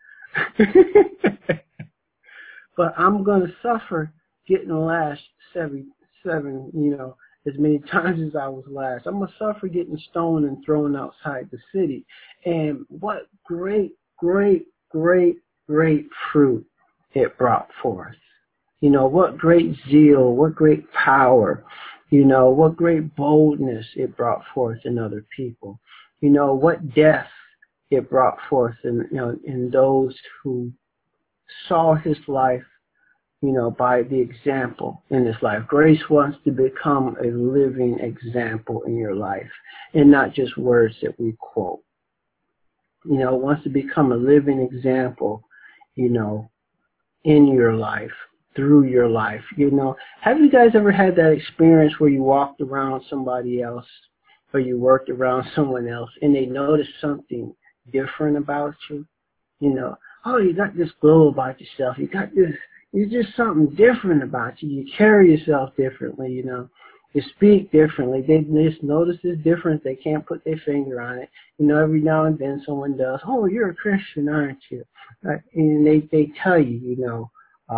But I'm going to suffer getting lashed seven, you know, as many times as I was lashed. I'm going to suffer getting stoned and thrown outside the city. And what great, great, great, great fruit it brought forth. You know, what great zeal, what great power, you know, what great boldness it brought forth in other people. You know, what death it brought forth in, you know, in those who saw his life, you know, by the example in his life. Grace wants to become a living example in your life and not just words that we quote. You know, it wants to become a living example, you know, in your life, through your life. You know, have you guys ever had that experience where you walked around somebody else or you worked around someone else and they noticed something different about you? You know, oh, you got this glow about yourself. You got this, it's just something different about you. You carry yourself differently, you know. You speak differently. They just notice this difference. They can't put their finger on it. You know, every now and then someone does, oh, you're a Christian, aren't you? And they tell you, you know,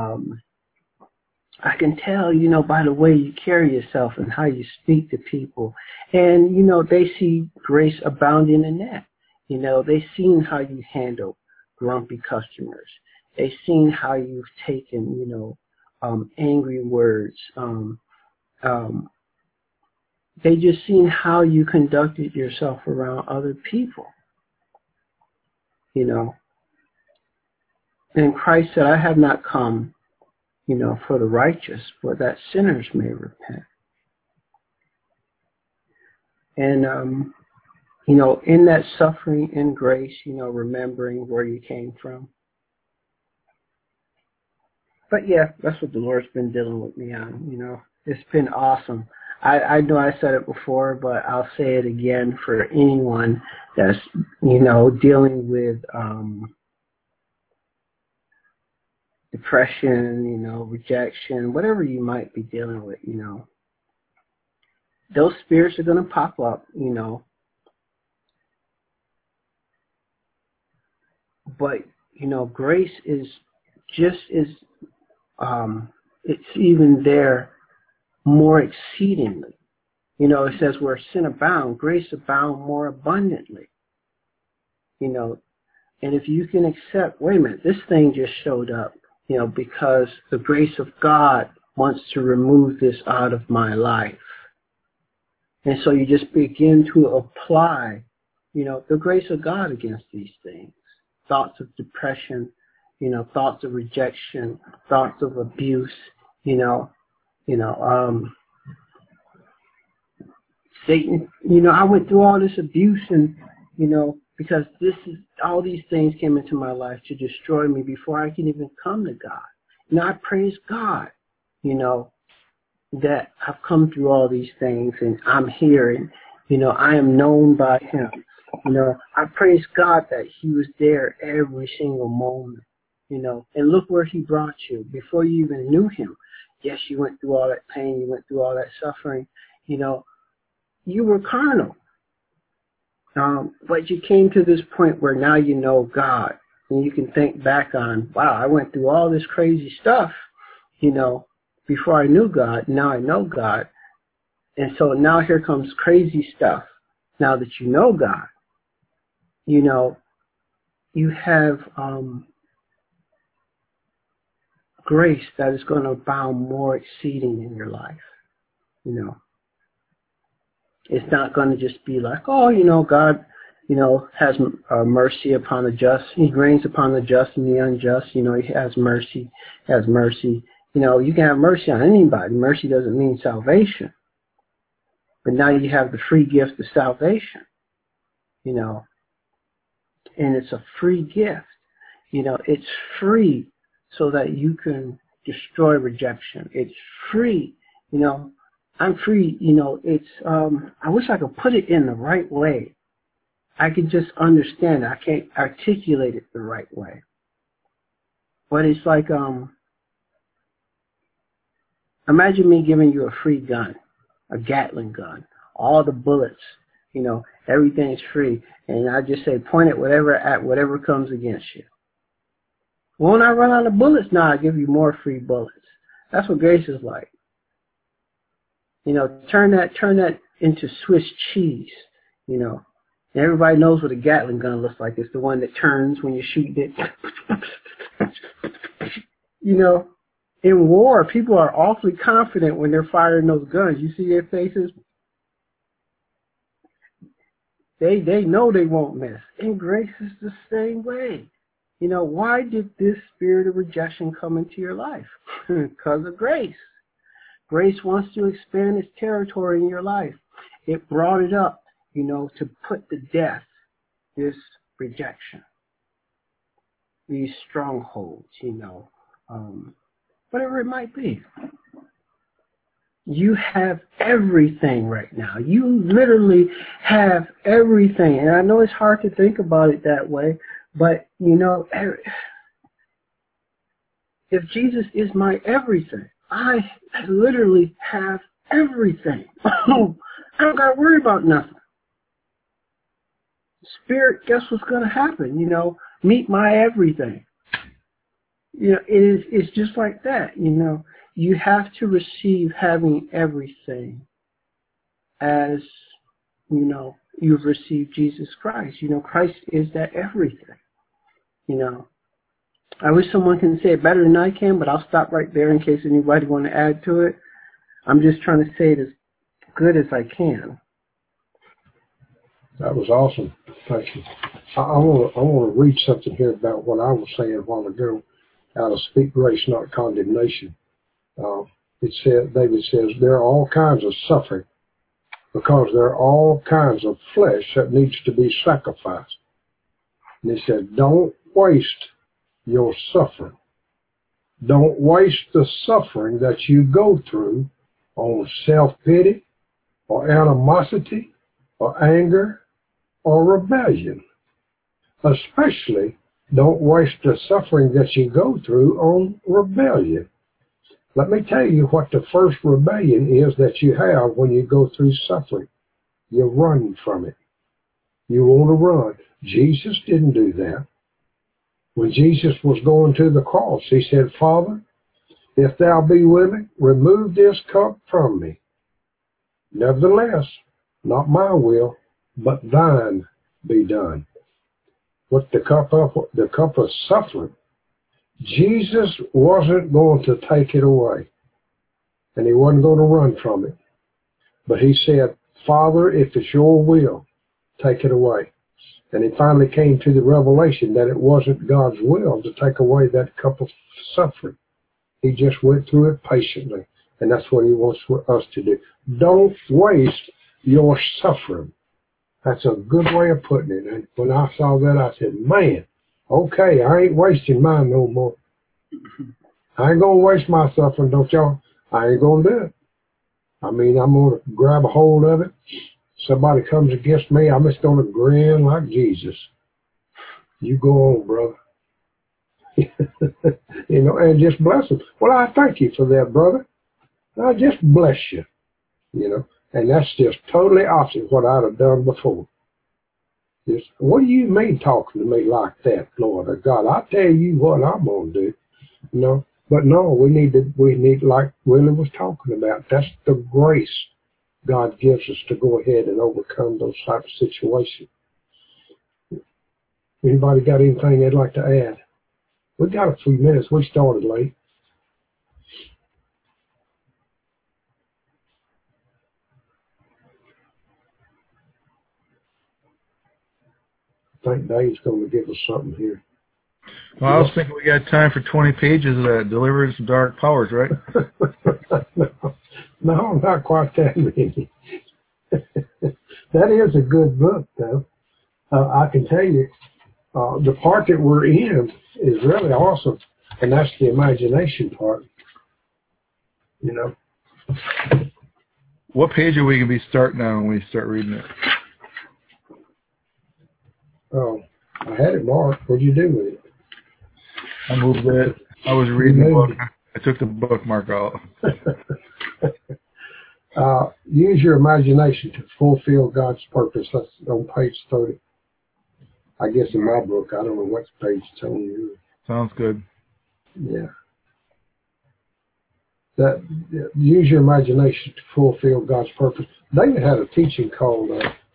I can tell, you know, by the way you carry yourself and how you speak to people. And, you know, they see grace abounding in that. You know, they've seen how you handle grumpy customers. They've seen how you've taken, you know, angry words. They just seen how you conducted yourself around other people. You know. And Christ said, I have not come, you know, for the righteous, but that sinners may repent. And, you know, in that suffering, in grace, you know, remembering where you came from. But yeah, that's what the Lord's been dealing with me on, you know. It's been awesome. I know I said it before, but I'll say it again for anyone that's, you know, dealing with depression, you know, rejection, whatever you might be dealing with, you know. Those spirits are going to pop up, you know. But, you know, grace is just as, it's even there more exceedingly. You know, it says where sin abound, grace abound more abundantly. You know, and if you can accept, wait a minute, this thing just showed up, you know, because the grace of God wants to remove this out of my life. And so you just begin to apply, you know, the grace of God against these things. Thoughts of depression, you know, thoughts of rejection, thoughts of abuse, you know, Satan, you know, I went through all this abuse and, you know, because all these things came into my life to destroy me before I can even come to God. And I praise God, you know, that I've come through all these things and I'm here and, you know, I am known by him. You know, I praise God that he was there every single moment, you know, and look where he brought you before you even knew him. Yes, you went through all that pain, you went through all that suffering, you know, you were carnal. But you came to this point where now you know God and you can think back on, wow, I went through all this crazy stuff, you know, before I knew God. Now I know God. And so now here comes crazy stuff. Now that you know God, you know, you have grace that is going to abound more exceeding in your life. You know, it's not going to just be like, oh, you know, God, you know, has mercy upon the just. He reigns upon the just and the unjust. You know, he has mercy, has mercy. You know, you can have mercy on anybody. Mercy doesn't mean salvation. But now you have the free gift of salvation, you know, and it's a free gift. You know, it's free so that you can destroy rejection. It's free, you know. I'm free, you know, it's, I wish I could put it in the right way. I can just understand it. I can't articulate it the right way. But it's like, imagine me giving you a free gun, a Gatling gun, all the bullets, you know, everything's free. And I just say, point it at whatever comes against you. Won't I run out of bullets? No, I give you more free bullets. That's what grace is like. You know, turn that into Swiss cheese, you know. And everybody knows what a Gatling gun looks like. It's the one that turns when you shoot it. You know, in war, people are awfully confident when they're firing those guns. You see their faces? They know they won't miss. And grace is the same way. You know, why did this spirit of rejection come into your life? Because of grace. Grace wants to expand its territory in your life. It brought it up, you know, to put to death this rejection, these strongholds, you know, whatever it might be. You have everything right now. You literally have everything. And I know it's hard to think about it that way, but, you know, if Jesus is my everything, I literally have everything. I don't got to worry about nothing. Spirit, guess what's going to happen? You know, meet my everything. You know, it's just like that. You know, you have to receive having everything as, you know, you've received Jesus Christ. You know, Christ is that everything. You know, I wish someone can say it better than I can, but I'll stop right there in case anybody want to add to it. I'm just trying to say it as good as I can. That was awesome. Thank you. I want to read something here about what I was saying a while ago out of Speak Grace, Not Condemnation. It said, David says, there are all kinds of suffering because there are all kinds of flesh that needs to be sacrificed. And he said, don't waste your suffering. Don't waste the suffering that you go through on self-pity or animosity or anger or rebellion. Especially, don't waste the suffering that you go through on rebellion. Let me tell you what the first rebellion is that you have when you go through suffering. You run from it. You want to run. Jesus didn't do that. When Jesus was going to the cross, he said, Father, if thou be willing, remove this cup from me. Nevertheless, not my will, but thine be done. With the cup of suffering, Jesus wasn't going to take it away, and he wasn't going to run from it. But he said, Father, if it's your will, take it away. And he finally came to the revelation that it wasn't God's will to take away that cup of suffering. He just went through it patiently, and that's what he wants us to do. Don't waste your suffering. That's a good way of putting it. And when I saw that, I said, man, okay, I ain't wasting mine no more. I ain't going to waste my suffering, don't y'all? I ain't going to do it. I mean, I'm going to grab a hold of it. Somebody comes against me, I'm just going to grin like Jesus. You go on, brother. You know, and just bless them. Well, I thank you for that, brother. I just bless you. You know, and that's just totally opposite of what I'd have done before. Just, what do you mean talking to me like that, Lord of God? I tell you what I'm going to do. You know, but no, we need, like Willie was talking about, that's the grace God gives us to go ahead and overcome those types of situations. Anybody got anything they'd like to add? We got a few minutes. We started late. I think Dave's going to give us something here. Well, I was thinking we got time for 20 pages of that Deliverance from Dark Powers, right? No, not quite that many. That is a good book, though. I can tell you, the part that we're in is really awesome, and that's the imagination part. You know. What page are we going to be starting on when we start reading it? Oh, I had it marked. What'd you do with it? I moved it. I was reading the book. I took the bookmark out. Use your imagination to fulfill God's purpose. That's on page 30. I guess in my book. I don't know what page it's on you. Sounds good. Yeah. Use your imagination to fulfill God's purpose. David had a teaching called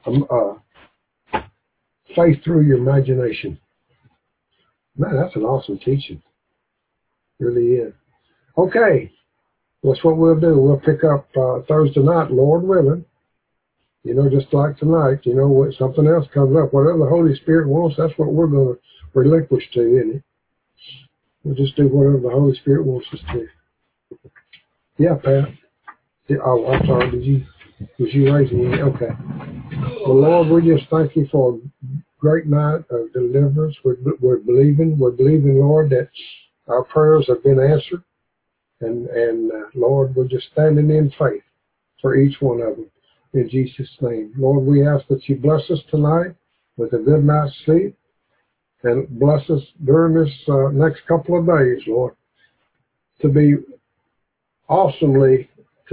Faith Through Your Imagination. Man, that's an awesome teaching. It really is. Okay. That's what we'll do. We'll pick up Thursday night, Lord willing. You know, just like tonight, you know, when something else comes up, whatever the Holy Spirit wants, that's what we're going to relinquish to, isn't it? We'll just do whatever the Holy Spirit wants us to. Yeah, Pat. Oh, I'm sorry. Was you raising me? Okay. Well, Lord, we just thank you for a great night of deliverance. We're believing, Lord, that our prayers have been answered. And Lord, we're just standing in faith for each one of them. In Jesus' name. Lord, we ask that you bless us tonight with a good night's sleep. And bless us during this next couple of days, Lord, to be awesomely,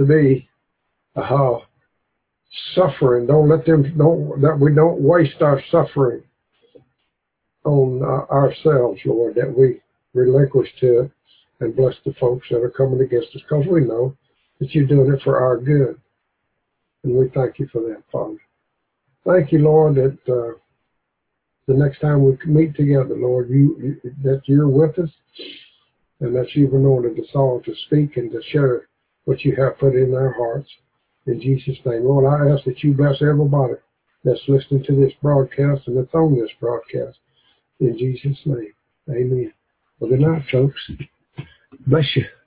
suffering. That we don't waste our suffering on ourselves, Lord, that we relinquish to it and bless the folks that are coming against us, because we know that you're doing it for our good. And we thank you for that, Father. Thank you, Lord, that the next time we meet together, Lord, that you're with us and that you've anointed us all to speak and to share what you have put in our hearts. In Jesus' name, Lord, I ask that you bless everybody that's listening to this broadcast and that's on this broadcast. In Jesus' name, amen. Well, good night, folks. Bless you.